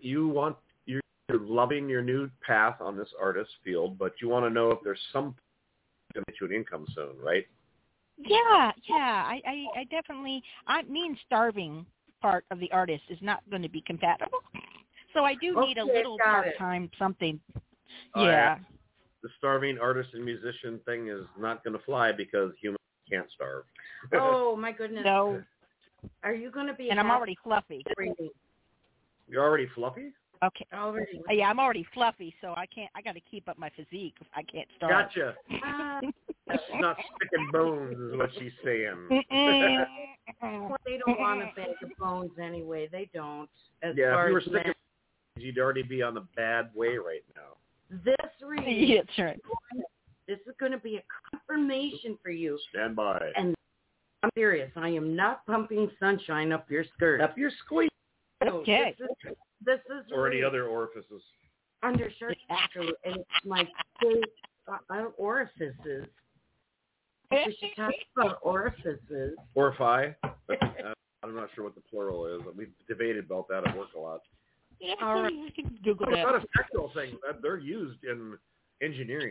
loving your new path on this artist field, but you want to know if there's some to get you an income soon, right? Yeah. I definitely, me and starving part of the artist is not going to be compatible. So I do need a little part-time something. Yeah. The starving artist and musician thing is not going to fly because humans can't starve. Oh, my goodness. No. Are you going to be... And I'm already fluffy. You're already fluffy? Okay. Already. Yeah, I'm already fluffy, so I got to keep up my physique. I can't starve. Gotcha. She's not sticking bones is what she's saying. Well, they don't want a bag of bones anyway. They don't. If you were sticking bones, you'd already be on the bad way right now. This reading, that's right. This is going to be a confirmation for you. Stand by. And I'm serious. I am not pumping sunshine up your skirt. Up your squeeze. Okay. This is Or real. any other orifices. Undershirt, and it's my big orifices. We should talk about orifices. Orify. I'm not sure what the plural is. We've debated about that at work a lot. Yeah, All right. you can Google It's that. not a technical thing. They're used in engineering.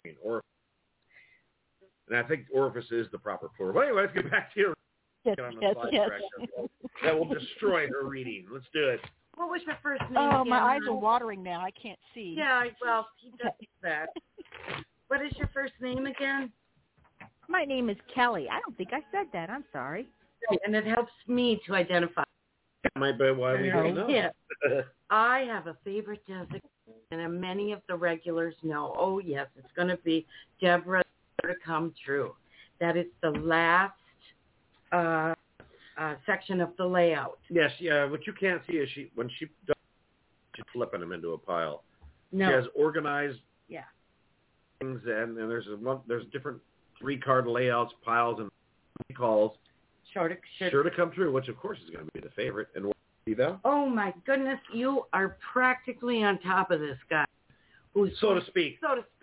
And I think orifice is the proper plural. But anyway, let's get back to your Yes, on the yes, slide yes. correction. That will destroy her reading. Let's do it. What was your first name Oh, again? my eyes are watering now. I can't see. Yeah, well, he does that. What is your first name again? My name is Kelly. I don't think I said that. I'm sorry. And it helps me to identify. That might be why we don't know. Yeah. I have a favorite designation, and many of the regulars know, oh, yes, it's going to be Deborah to come true. That is the last section of the layout. Yes, yeah. What you can't see is when she does, she's flipping them into a pile. No. She has organized Yeah. things, and there's different 3-card layouts, piles, and calls. Sure to come true, which of course is going to be the favorite. And what see that? Oh my goodness, you are practically on top of this guy, So to speak.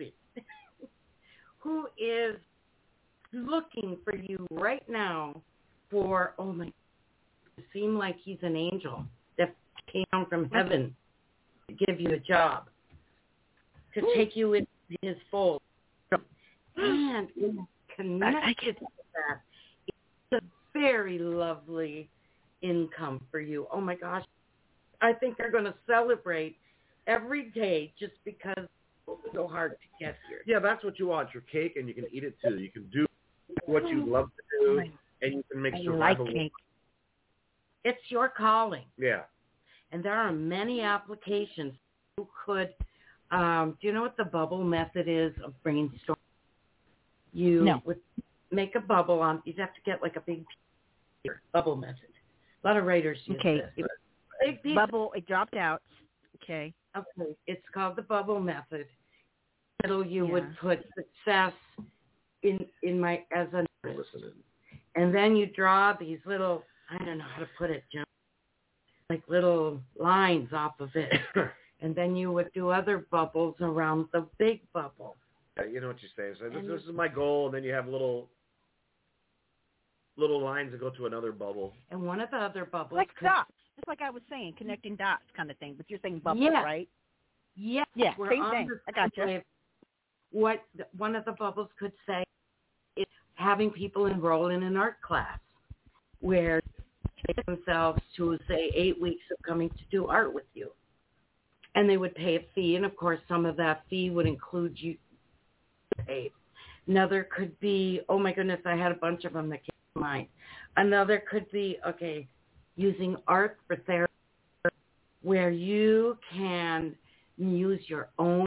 who is looking for you right now for, oh my, it seemed like he's an angel that came down from heaven to give you a job, to take you into his fold. And in connection to that, it's a very lovely income for you. Oh my gosh. I think they're going to celebrate every day just because it's so hard to get here. Yeah, that's what you want, your cake, and you can eat it too. You can do what you love to do, and you can make survival. I like cake. It's your calling. Yeah. And there are many applications. You could, do you know what the bubble method is of brainstorming? You would make a bubble on, you'd have to get like a big bubble method. A lot of writers use this. Big piece Bubble, it dropped out. Okay. Okay, it's called the bubble method. You would put success in my as a Listening. and then you draw these little, I don't know how to put it, John, like little lines off of it. And then you would do other bubbles around the big bubble. Yeah, you know what you say. So this is my goal, and then you have little lines that go to another bubble. And one of the other bubbles, Like dots. Just like I was saying, connecting dots kind of thing. But you're saying bubbles, right? Yeah. Yeah, We're same on thing. the I got you. wave. What one of the bubbles could say is having people enroll in an art class where they take themselves to, say, 8 weeks of coming to do art with you. And they would pay a fee, and of course some of that fee would include you paid. Another could be, oh my goodness, I had a bunch of them that came to mind. Another could be, okay, using art for therapy, where you can use your own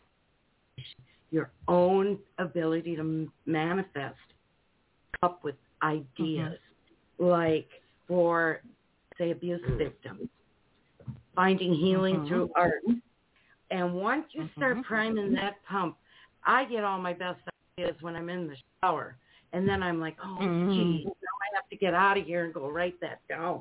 ability to manifest up with ideas, like for, say, abuse victims, finding healing through art. And once you start priming that pump, I get all my best ideas when I'm in the shower. And then I'm like, oh, geez, now I have to get out of here and go write that down.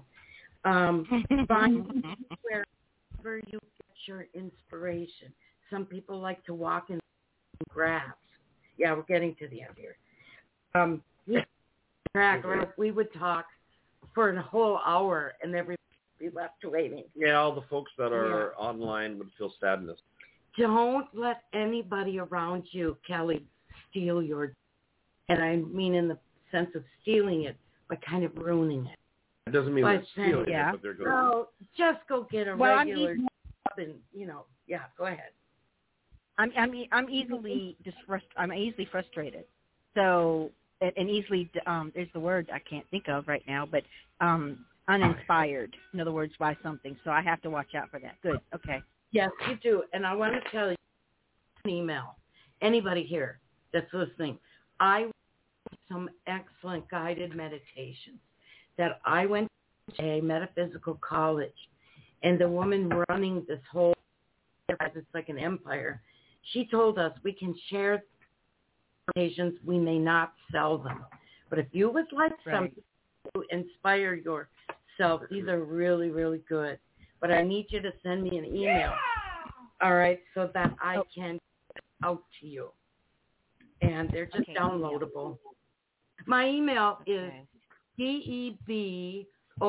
Find wherever you get your inspiration. Some people like to walk in grass. Yeah, we're getting to the end here. We would talk for a whole hour and everybody would be left waiting. Yeah, all the folks that are online would feel sadness. Don't let anybody around you, Kelly, steal your, and I mean in the sense of stealing it, but kind of ruining it. It doesn't mean they're stealing it, but they're going to. No, just go get a regular job and, go ahead. I'm easily frustrated. So and easily there's the word I can't think of right now, but uninspired. In other words, by something. So I have to watch out for that. Good. Okay. Yes, you do. And I want to tell you, an email. Anybody here that's listening, I went to some excellent guided meditations that I went to a metaphysical college, and the woman running this whole, it's like an empire, she told us we can share meditations, we may not sell them. But if you would like something to inspire yourself. These are really, really good. But I need you to send me an email, all right, so that I can get out to you. And they're just downloadable. My email is DEBORAH,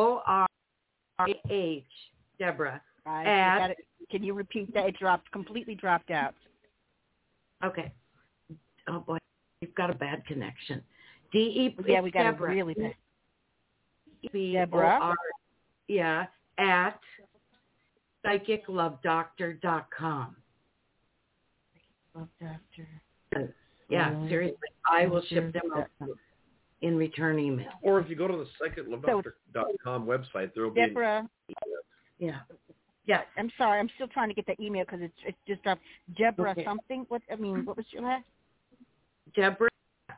Deborah. Can you repeat that? It completely dropped out. Okay. Oh, boy. You've got a bad connection. Yeah, we got Deborah. a really bad. Deborah. Yeah, at psychiclovedoctor.com. Love Doctor. Yeah, seriously. I will ship them out in return email. Or if you go to the psychiclovedoctor.com website, there will be Deborah. Yeah. Yeah. I'm sorry. I'm still trying to get that email because it's just dropped. Deborah something. What was your last? Deborah at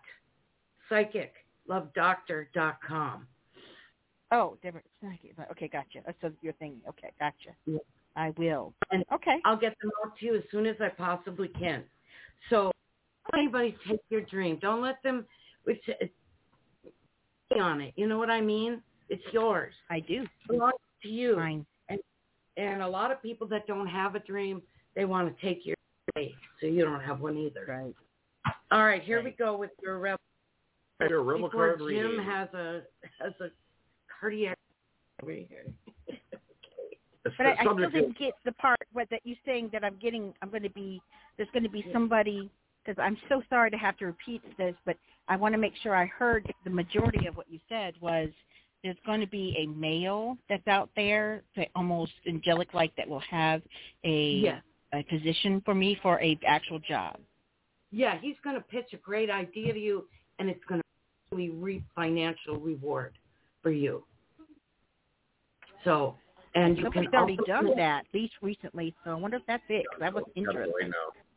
psychiclovedoctor.com. Oh, Deborah. Okay, gotcha. That's your thing. Okay, gotcha. Yeah. I will. And okay. I'll get them out to you as soon as I possibly can. So anybody take your dream. Don't let them on it. You know what I mean? It's yours. I do. It belongs to you. Fine. And a lot of people that don't have a dream, they want to take your away, so you don't have one either. Right. All right, here we go with your rebel. Your rebel card reading. Jim has a cardiac over here. But I still didn't get the part that you saying that there's going to be somebody, because I'm so sorry to have to repeat this, but I want to make sure I heard the majority of what you said was there's going to be a male that's out there, almost angelic-like, that will have a position for me for a actual job. Yeah, he's going to pitch a great idea to you, and it's going to really reap financial reward for you. So, and you Somebody's can already done that, at least recently, so I wonder if that's it, because that was interesting.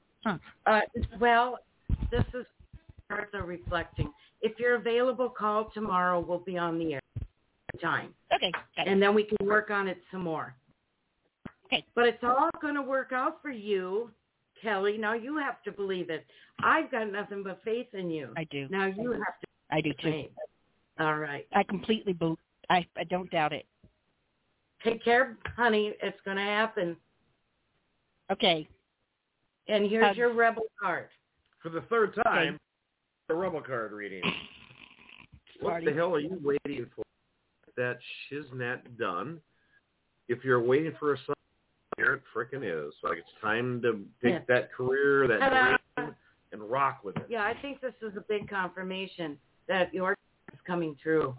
Well, this is cards are reflecting. If you're available, call tomorrow. We'll be on the air time. Okay. And then we can work on it some more. Okay. But it's all going to work out for you, Kelly. Now you have to believe it. I've got nothing but faith in you. I do. Now you have to. I do too. All right. I completely I don't doubt it. Take care, honey. It's going to happen. Okay. And here's your rebel card. For the third time, the rebel card reading. What the hell are you waiting for? That shiznat done. If you're waiting for a son, here it frickin' is. Like, it's time to take that career, that dream, and rock with it. Yeah, I think this is a big confirmation that your is coming true.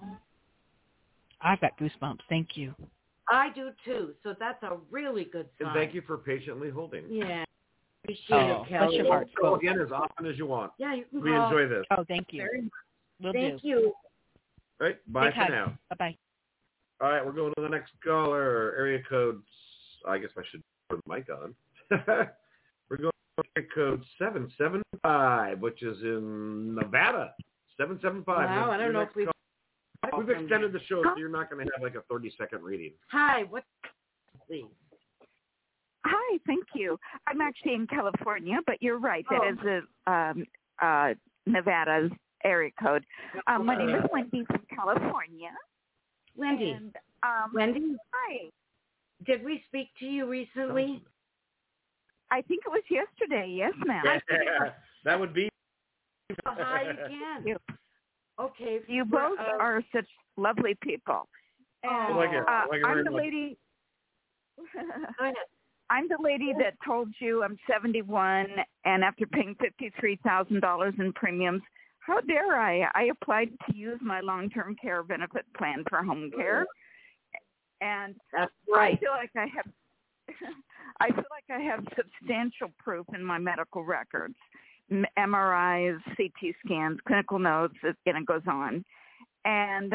I've got goosebumps. Thank you. I do too. So that's a really good sign. And thank you for patiently holding. Yeah. Appreciate it, Kelly. Bless your heart. Call again as often as you want. Yeah, you can We call. enjoy this. Oh, thank you. Thank you. All right, bye for now. Bye-bye. All right, we're going to the next caller. Area code, I guess I should put the mic on. We're going to area code 775, which is in Nevada. 775. Wow, I don't know if we've extended the show, so you're not going to have like a 30-second reading. Hi, what's please? Hi, thank you. I'm actually in California, but you're right. That is Nevada's area code. My name is Wendy from California. Wendy. And, Wendy? Hi. Did we speak to you recently? I think it was yesterday. Yes, ma'am. That would be. Hi again. Okay. You both are such lovely people. And, I'm the lady. Go ahead. I'm the lady that told you I'm 71, and after paying $53,000 in premiums, how dare I? I applied to use my long-term care benefit plan for home care, and that's right. I feel like I have substantial proof in my medical records, MRIs, CT scans, clinical notes, and it goes on. And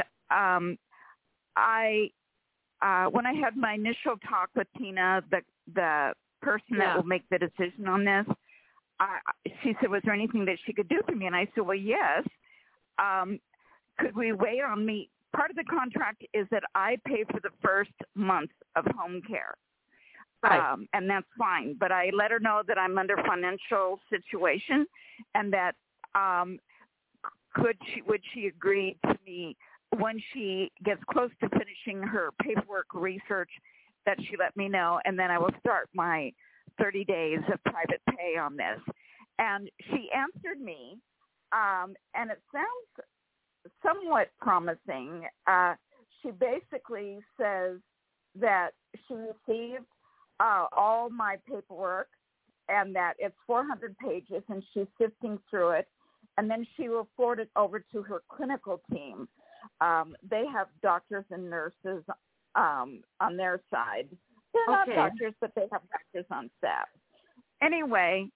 when I had my initial talk with Tina, the person that will make the decision on this, she said, was there anything that she could do for me? And I said, well, yes. Could we wait on me? Part of the contract is that I pay for the first month of home care. Right. And that's fine. But I let her know that I'm under financial situation and that would she agree to me when she gets close to finishing her paperwork research, that she let me know, and then I will start my 30 days of private pay on this. And she answered me, and it sounds somewhat promising. She basically says that she received all my paperwork and that it's 400 pages and she's sifting through it, and then she will forward it over to her clinical team. They have doctors and nurses on their side. They're not doctors, but they have doctors on staff. Anyway,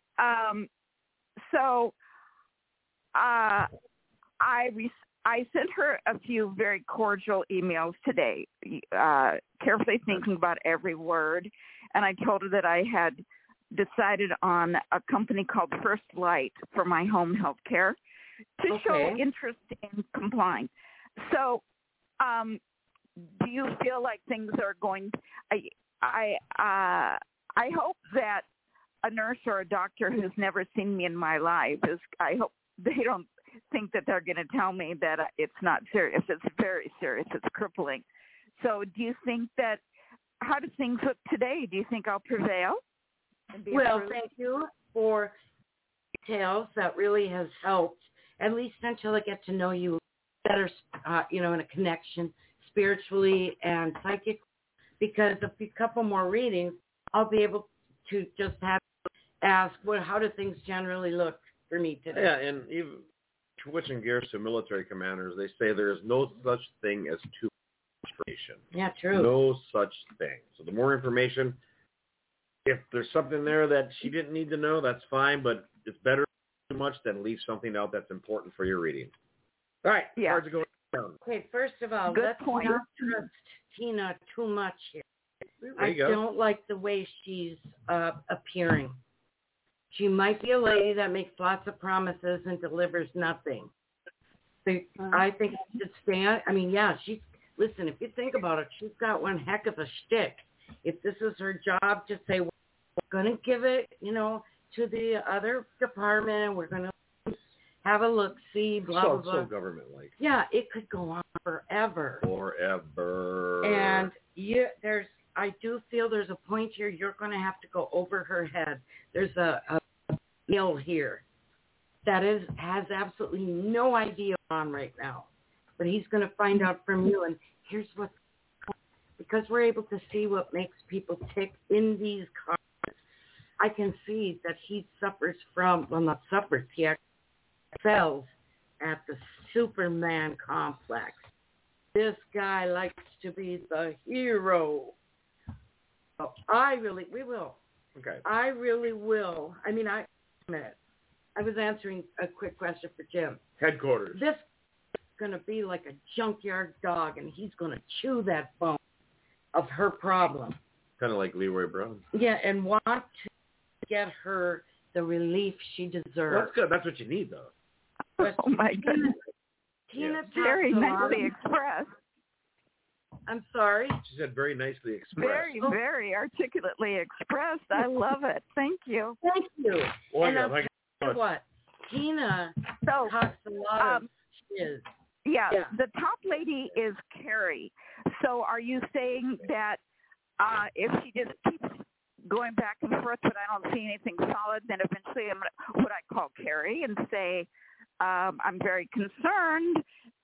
so I sent her a few very cordial emails today, carefully thinking about every word, and I told her that I had decided on a company called First Light for my home health care to show interest in complying. So, do you feel like things are going? I hope that a nurse or a doctor who's never seen me in my life I hope they don't think that they're going to tell me that it's not serious. It's very serious. It's crippling. So, do you think that? How do things look today? Do you think I'll prevail? Well, thank you for details. That really has helped, at least until I get to know you better, in a connection spiritually and psychically, because a couple more readings, I'll be able to just have ask, how do things generally look for me today? Yeah, and even switching gears to military commanders, they say there is no such thing as too much information. Yeah, true. No such thing. So the more information, if there's something there that she didn't need to know, that's fine, but it's better too much than leave something out that's important for your reading. All right, cards are going down. Okay, first of all, let's not trust Tina too much here. I don't like the way she's appearing. She might be a lady that makes lots of promises and delivers nothing. So I think she should stand. I mean, listen, if you think about it, she's got one heck of a shtick. If this is her job, just say, we're going to give it, to the other department, and we're going to have a look-see, blah, blah, blah. So government-like. Yeah, it could go on forever. Forever. And I do feel there's a point here you're going to have to go over her head. There's a male here that has absolutely no idea what's on right now. But he's going to find out from you, and here's what. Because we're able to see what makes people tick in these cards, I can see that he suffers from, he actually excels at the Superman complex. This guy likes to be the hero. So we will. Okay. I really will. I mean, I was answering a quick question for Jim. Headquarters. This is going to be like a junkyard dog, and he's going to chew that bone of her problem. Kind of like Leroy Brown. Yeah, and want to get her the relief she deserves. Well, that's good. That's what you need, though. But oh, my goodness. Tina very nicely expressed. I'm sorry? She said very nicely expressed. Very, very articulately expressed. I love it. Thank you. Thank you. Well, and I'll tell you what, Tina talks a lot of shiz. Yeah, the top lady is Carrie. So are you saying that if she just keeps going back and forth, but I don't see anything solid, then eventually would I call Carrie and say, I'm very concerned,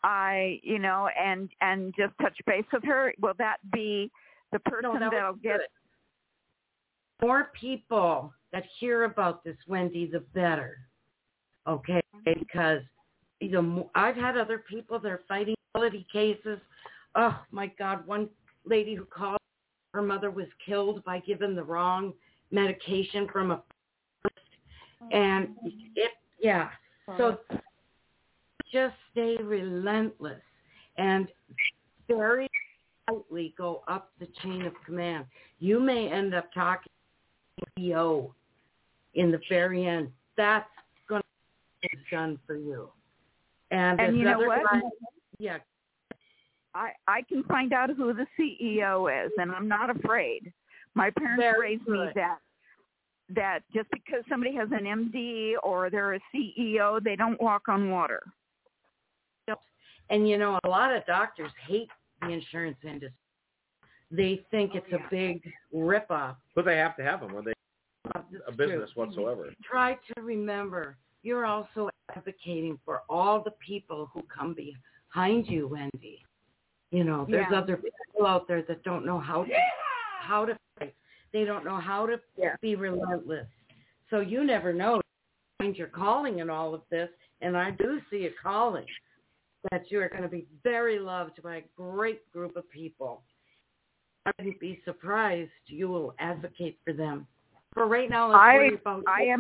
and just touch base with her? Will that be the person that'll get it? More people that hear about this, Wendy, the better. Okay, because I've had other people, they're fighting quality cases. Oh, my God, one lady who called, her mother was killed by giving the wrong medication from a and so just stay relentless and very lightly go up the chain of command. You may end up talking to CEO in the very end. That's going to be done for you. And you know what? Yeah. I can find out who the CEO is, and I'm not afraid. My parents raised me that just because somebody has an MD or they're a CEO, they don't walk on water. And, you know, a lot of doctors hate the insurance industry. They think it's a big ripoff. But they have to have them when they a business whatsoever. Try to remember, you're also advocating for all the people who come behind you, Wendy. You know, there's other people out there that don't know how to fight. They don't know how to be relentless. So you never know. Find your calling in all of this, and I do see a calling that you are going to be very loved by a great group of people. I wouldn't be surprised you will advocate for them. For right now, let's worry about. I am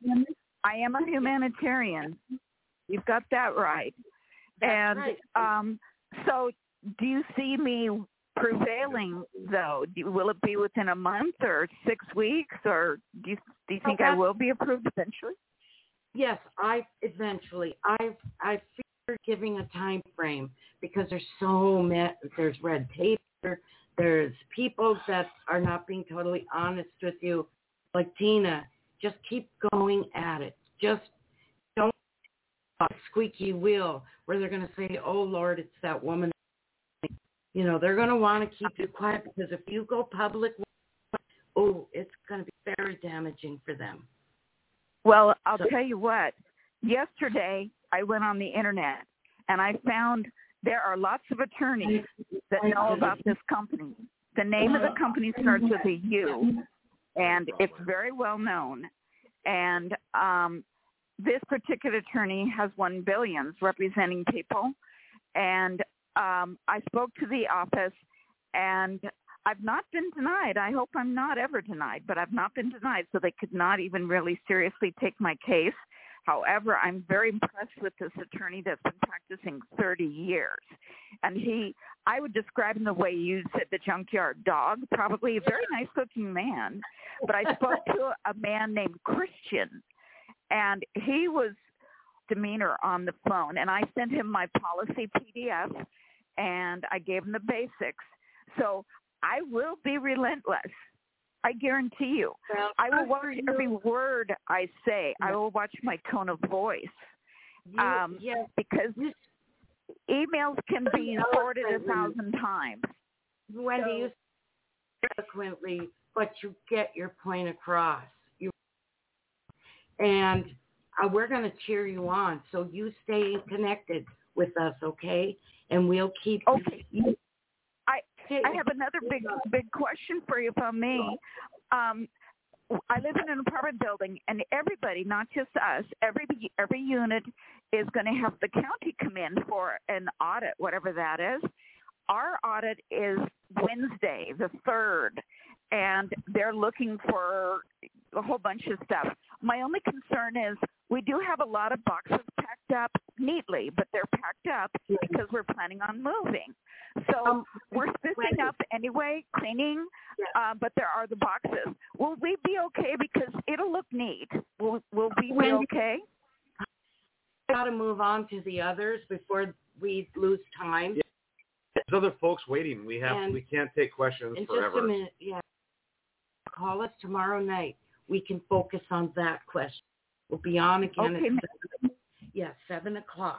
a humanitarian. You've got that right. That's and right. So, do you see me prevailing though? Will it be within a month or 6 weeks, or do you think I will be approved eventually? Yes, eventually. I fear giving a time frame because there's red tape. There's people that are not being totally honest with you. Like Tina, just keep going at it. Just don't squeaky wheel where they're going to say, oh, Lord, it's that woman. You know, they're going to want to keep you quiet because if you go public, it's going to be very damaging for them. Well, I'll tell you what. Yesterday, I went on the Internet, and I found there are lots of attorneys that know about this company. The name of the company starts with a U, and it's very well known. And this particular attorney has won billions representing people. And I spoke to the office, and I've not been denied. I hope I'm not ever denied, but I've not been denied, so they could not even really seriously take my case. However, I'm very impressed with this attorney that's been practicing 30 years. And I would describe him the way you said, the junkyard dog, probably a very nice-looking man. But I spoke to a man named Christian, and he was demeanor on the phone. And I sent him my policy PDF, and I gave him the basics. So I will be relentless. I guarantee you. Well, I will watch every word I say. I will watch my tone of voice. Because emails can be forwarded 1,000 times. Wendy, you eloquently, but you get your point across. And we're going to cheer you on. So you stay connected with us, okay? And we'll keep you. I have another big question for you, if I may. I live in an apartment building, and everybody, not just us, every unit is going to have the county come in for an audit, whatever that is. Our audit is Wednesday, the 3rd, and they're looking for a whole bunch of stuff. My only concern is we do have a lot of boxes packed up neatly, but they're packed up because we're planning on moving. So we're spiffing up anyway, cleaning, but there are the boxes. Will we be okay? Because it'll look neat. Will we be okay? We got to move on to the others before we lose time. Yeah. There's other folks waiting. We can't take questions forever. Just a minute, call us tomorrow night. We can focus on that question. We'll be on again at 7 o'clock.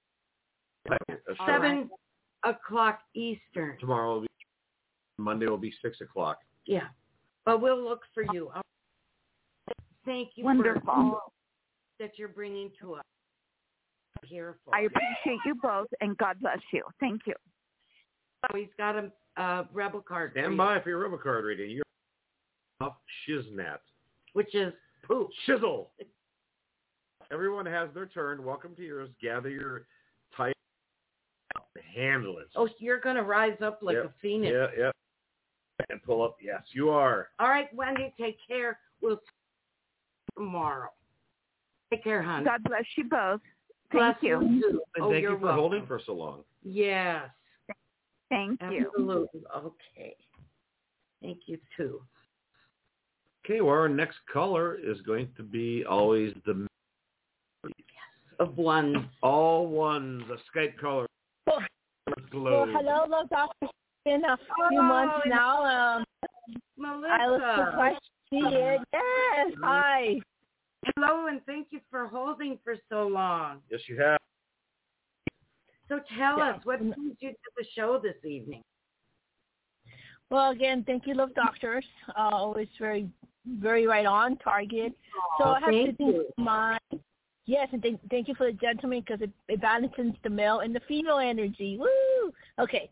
7 o'clock Eastern. Tomorrow Monday will be 6 o'clock. Yeah. But we'll look for you. Thank you for that you're bringing to us. Here for I appreciate you both, and God bless you. Thank you. He's got a Rebel card. Stand by for your Rebel card reading. You're off Shiznat. Which is poop. Shizzle. Everyone has their turn. Welcome to yours. Gather your tight. Handle it. Oh, you're going to rise up like a phoenix. Yeah. And pull up. Yes, you are. All right, Wendy, take care. We'll see you tomorrow. Take care, hon. God bless you both. Thank you. And thank you for holding for so long. Yes. Thank you. Absolutely. Okay. Thank you, too. Okay, well, our next caller is going to be always the of ones. All ones, a Skype caller. Well, hello, Dr. It's been a few months now. Melissa. I was surprised to see it. Yes, hi. Hello, and thank you for holding for so long. Yes, you have. So tell us, what brings you to the show this evening? Well, again, thank you, Love Doctors. Always very, very right on target. So I have to think yes, and thank you for the gentleman because it balances the male and the female energy. Woo! Okay.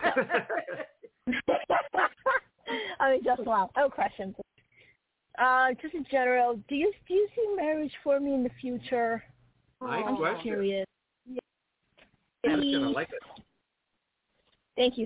I mean, just wow. Oh, questions. Just in general, do you see marriage for me in the future? I'm curious. Yeah. I like it. Thank you.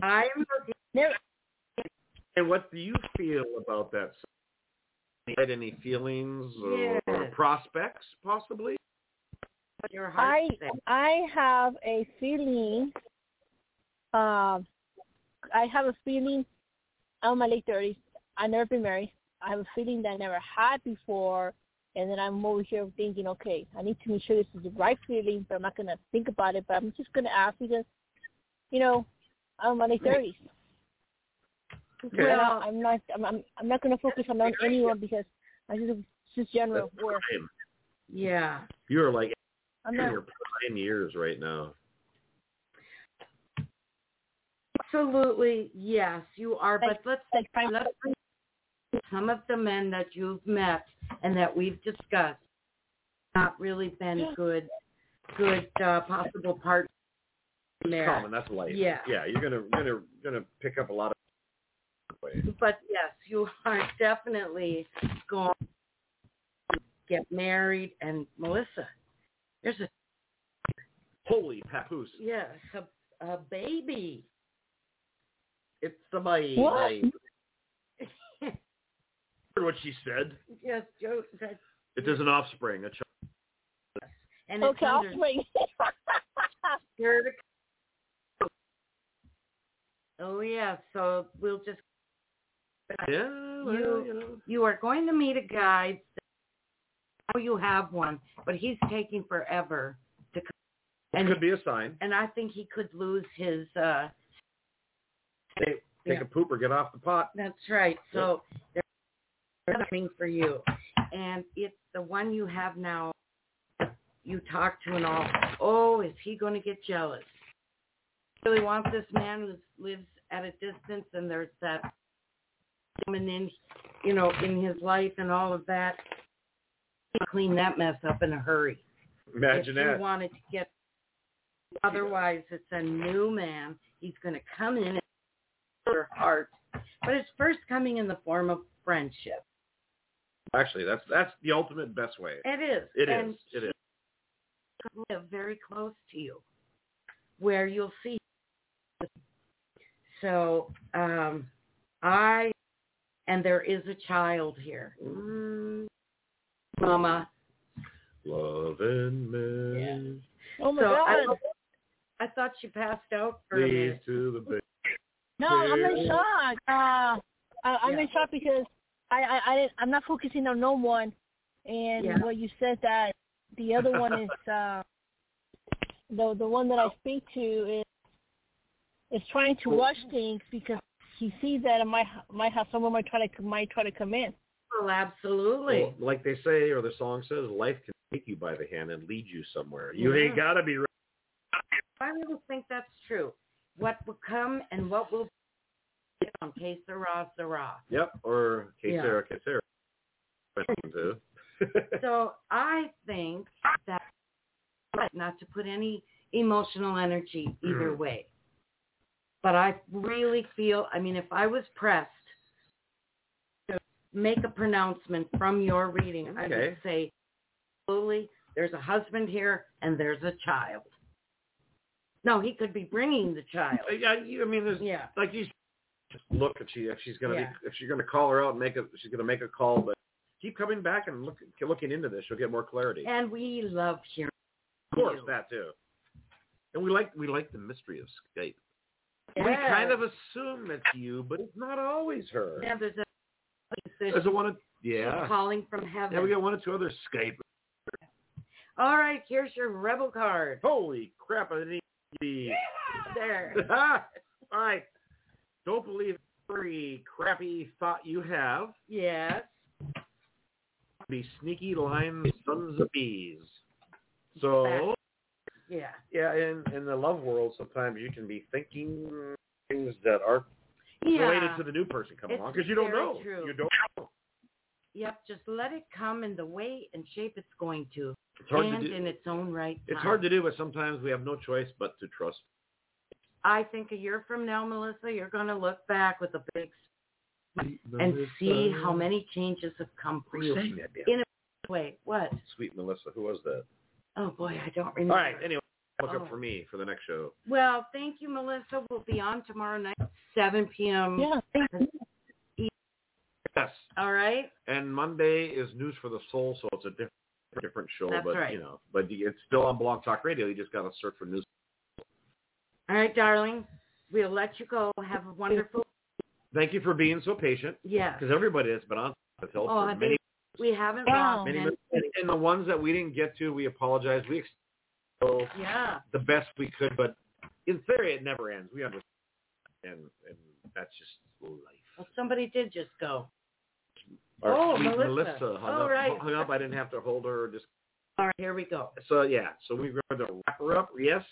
And what do you feel about that? Had any feelings or prospects, possibly? Your heart I have a feeling. I have a feeling. I'm in my late 30s. I've never been married. I have a feeling that I never had before, and then I'm over here thinking, okay, I need to make sure this is the right feeling, but I'm not gonna think about it. But I'm just gonna ask because, I'm in my late 30s. Okay. Well, I'm not gonna focus on anyone because I just general work. Yeah. You're like in your prime years right now. Absolutely, yes, you are. But let's some of the men that you've met and that we've discussed not really been good possible partners. It's common. That's life. Yeah. Yeah. You're gonna pick up a lot of. But yes, you are definitely going to get married. And Melissa, there's a holy papoose. Yes, a baby. It's the baby. What? Heard what she said. Yes, Joe. It is an offspring, a child. And okay, offspring. Oh yeah, so we'll just. Yeah, you are going to meet a guy. Now you have one, but he's taking forever to come. And it could be a sign. And I think he could lose his. Take a poop or get off the pot. That's right. So there's nothing for you, and it's the one you have now. You talk to and all. Oh, is he going to get jealous? Really want this man who lives at a distance, and there's that woman in his life and all of that. He'll clean that mess up in a hurry. Imagine that. If you wanted to get, otherwise it's a new man. He's going to come in and your heart, but it's first coming in the form of friendship. Actually, that's the ultimate best way. It is. It is. Live very close to you, where you'll see. So, and there is a child here. Mama. Love and Mary. Yeah. Oh my God. I thought she passed out for a minute. To the baby. No, I'm in shock. I'm in shock because I'm not focusing on no one, and what you said that the other one is the one that I speak to is trying to rush things because he sees that it might have someone might try to come in. Well, absolutely. Well, like they say, or the song says, life can take you by the hand and lead you somewhere. You ain't gotta be. I really think that's true. What will come and what will be on que sera, sera. Yep, or que sera, que sera. So I think that not to put any emotional energy either way. But I really feel, if I was pressed to make a pronouncement from your reading, I would say, slowly, there's a husband here and there's a child. No, he could be bringing the child. Like you just look at if she's gonna call her out and she's gonna make a call, but keep coming back and looking into this. She'll get more clarity. And we love hearing. Of course, that too. And we like the mystery of Skype. Yes. We kind of assume it's you, but it's not always her. Yeah, there's one. She's calling from heaven. Yeah, we got one or two other Skype. All right, here's your rebel card. Holy crap! I need there. All right. Don't believe every crappy thought you have. Yes. Be sneaky lying sons of bees. So Yeah. Yeah, in the love world, sometimes you can be thinking things that are related to the new person coming along because you don't know. True. You don't know. Yep, just let it come in the way and shape it's going to. It's hard and to do. in its own right time. It's hard to do, but sometimes we have no choice but to trust. I think a year from now, Melissa, you're going to look back with a big and see how many changes have come for you. Saying that, in a way. What? Sweet Melissa. Who was that? Oh, boy, I don't remember. All right, anyway, look up for me for the next show. Well, thank you, Melissa. We'll be on tomorrow night, 7 p.m. Yeah. Yes. All right. And Monday is News for the Soul, so it's a different show. That's but right. But it's still on Blog Talk Radio. You just got to search for News. All right, darling. We'll let you go. Have a wonderful. Thank you for being so patient. Yeah. Because everybody has been on the hill for many. We haven't lost many minutes. And the ones that we didn't get to, we apologize. We extended the best we could, but in theory, it never ends. We understand, and that's just life. Well, somebody did just go. Our sweet Melissa hung up. I didn't have to hold her. Just all right, here we go. So so we're going to wrap her up. Yes.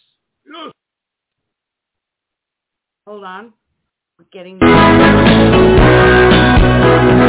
Hold on. We're getting.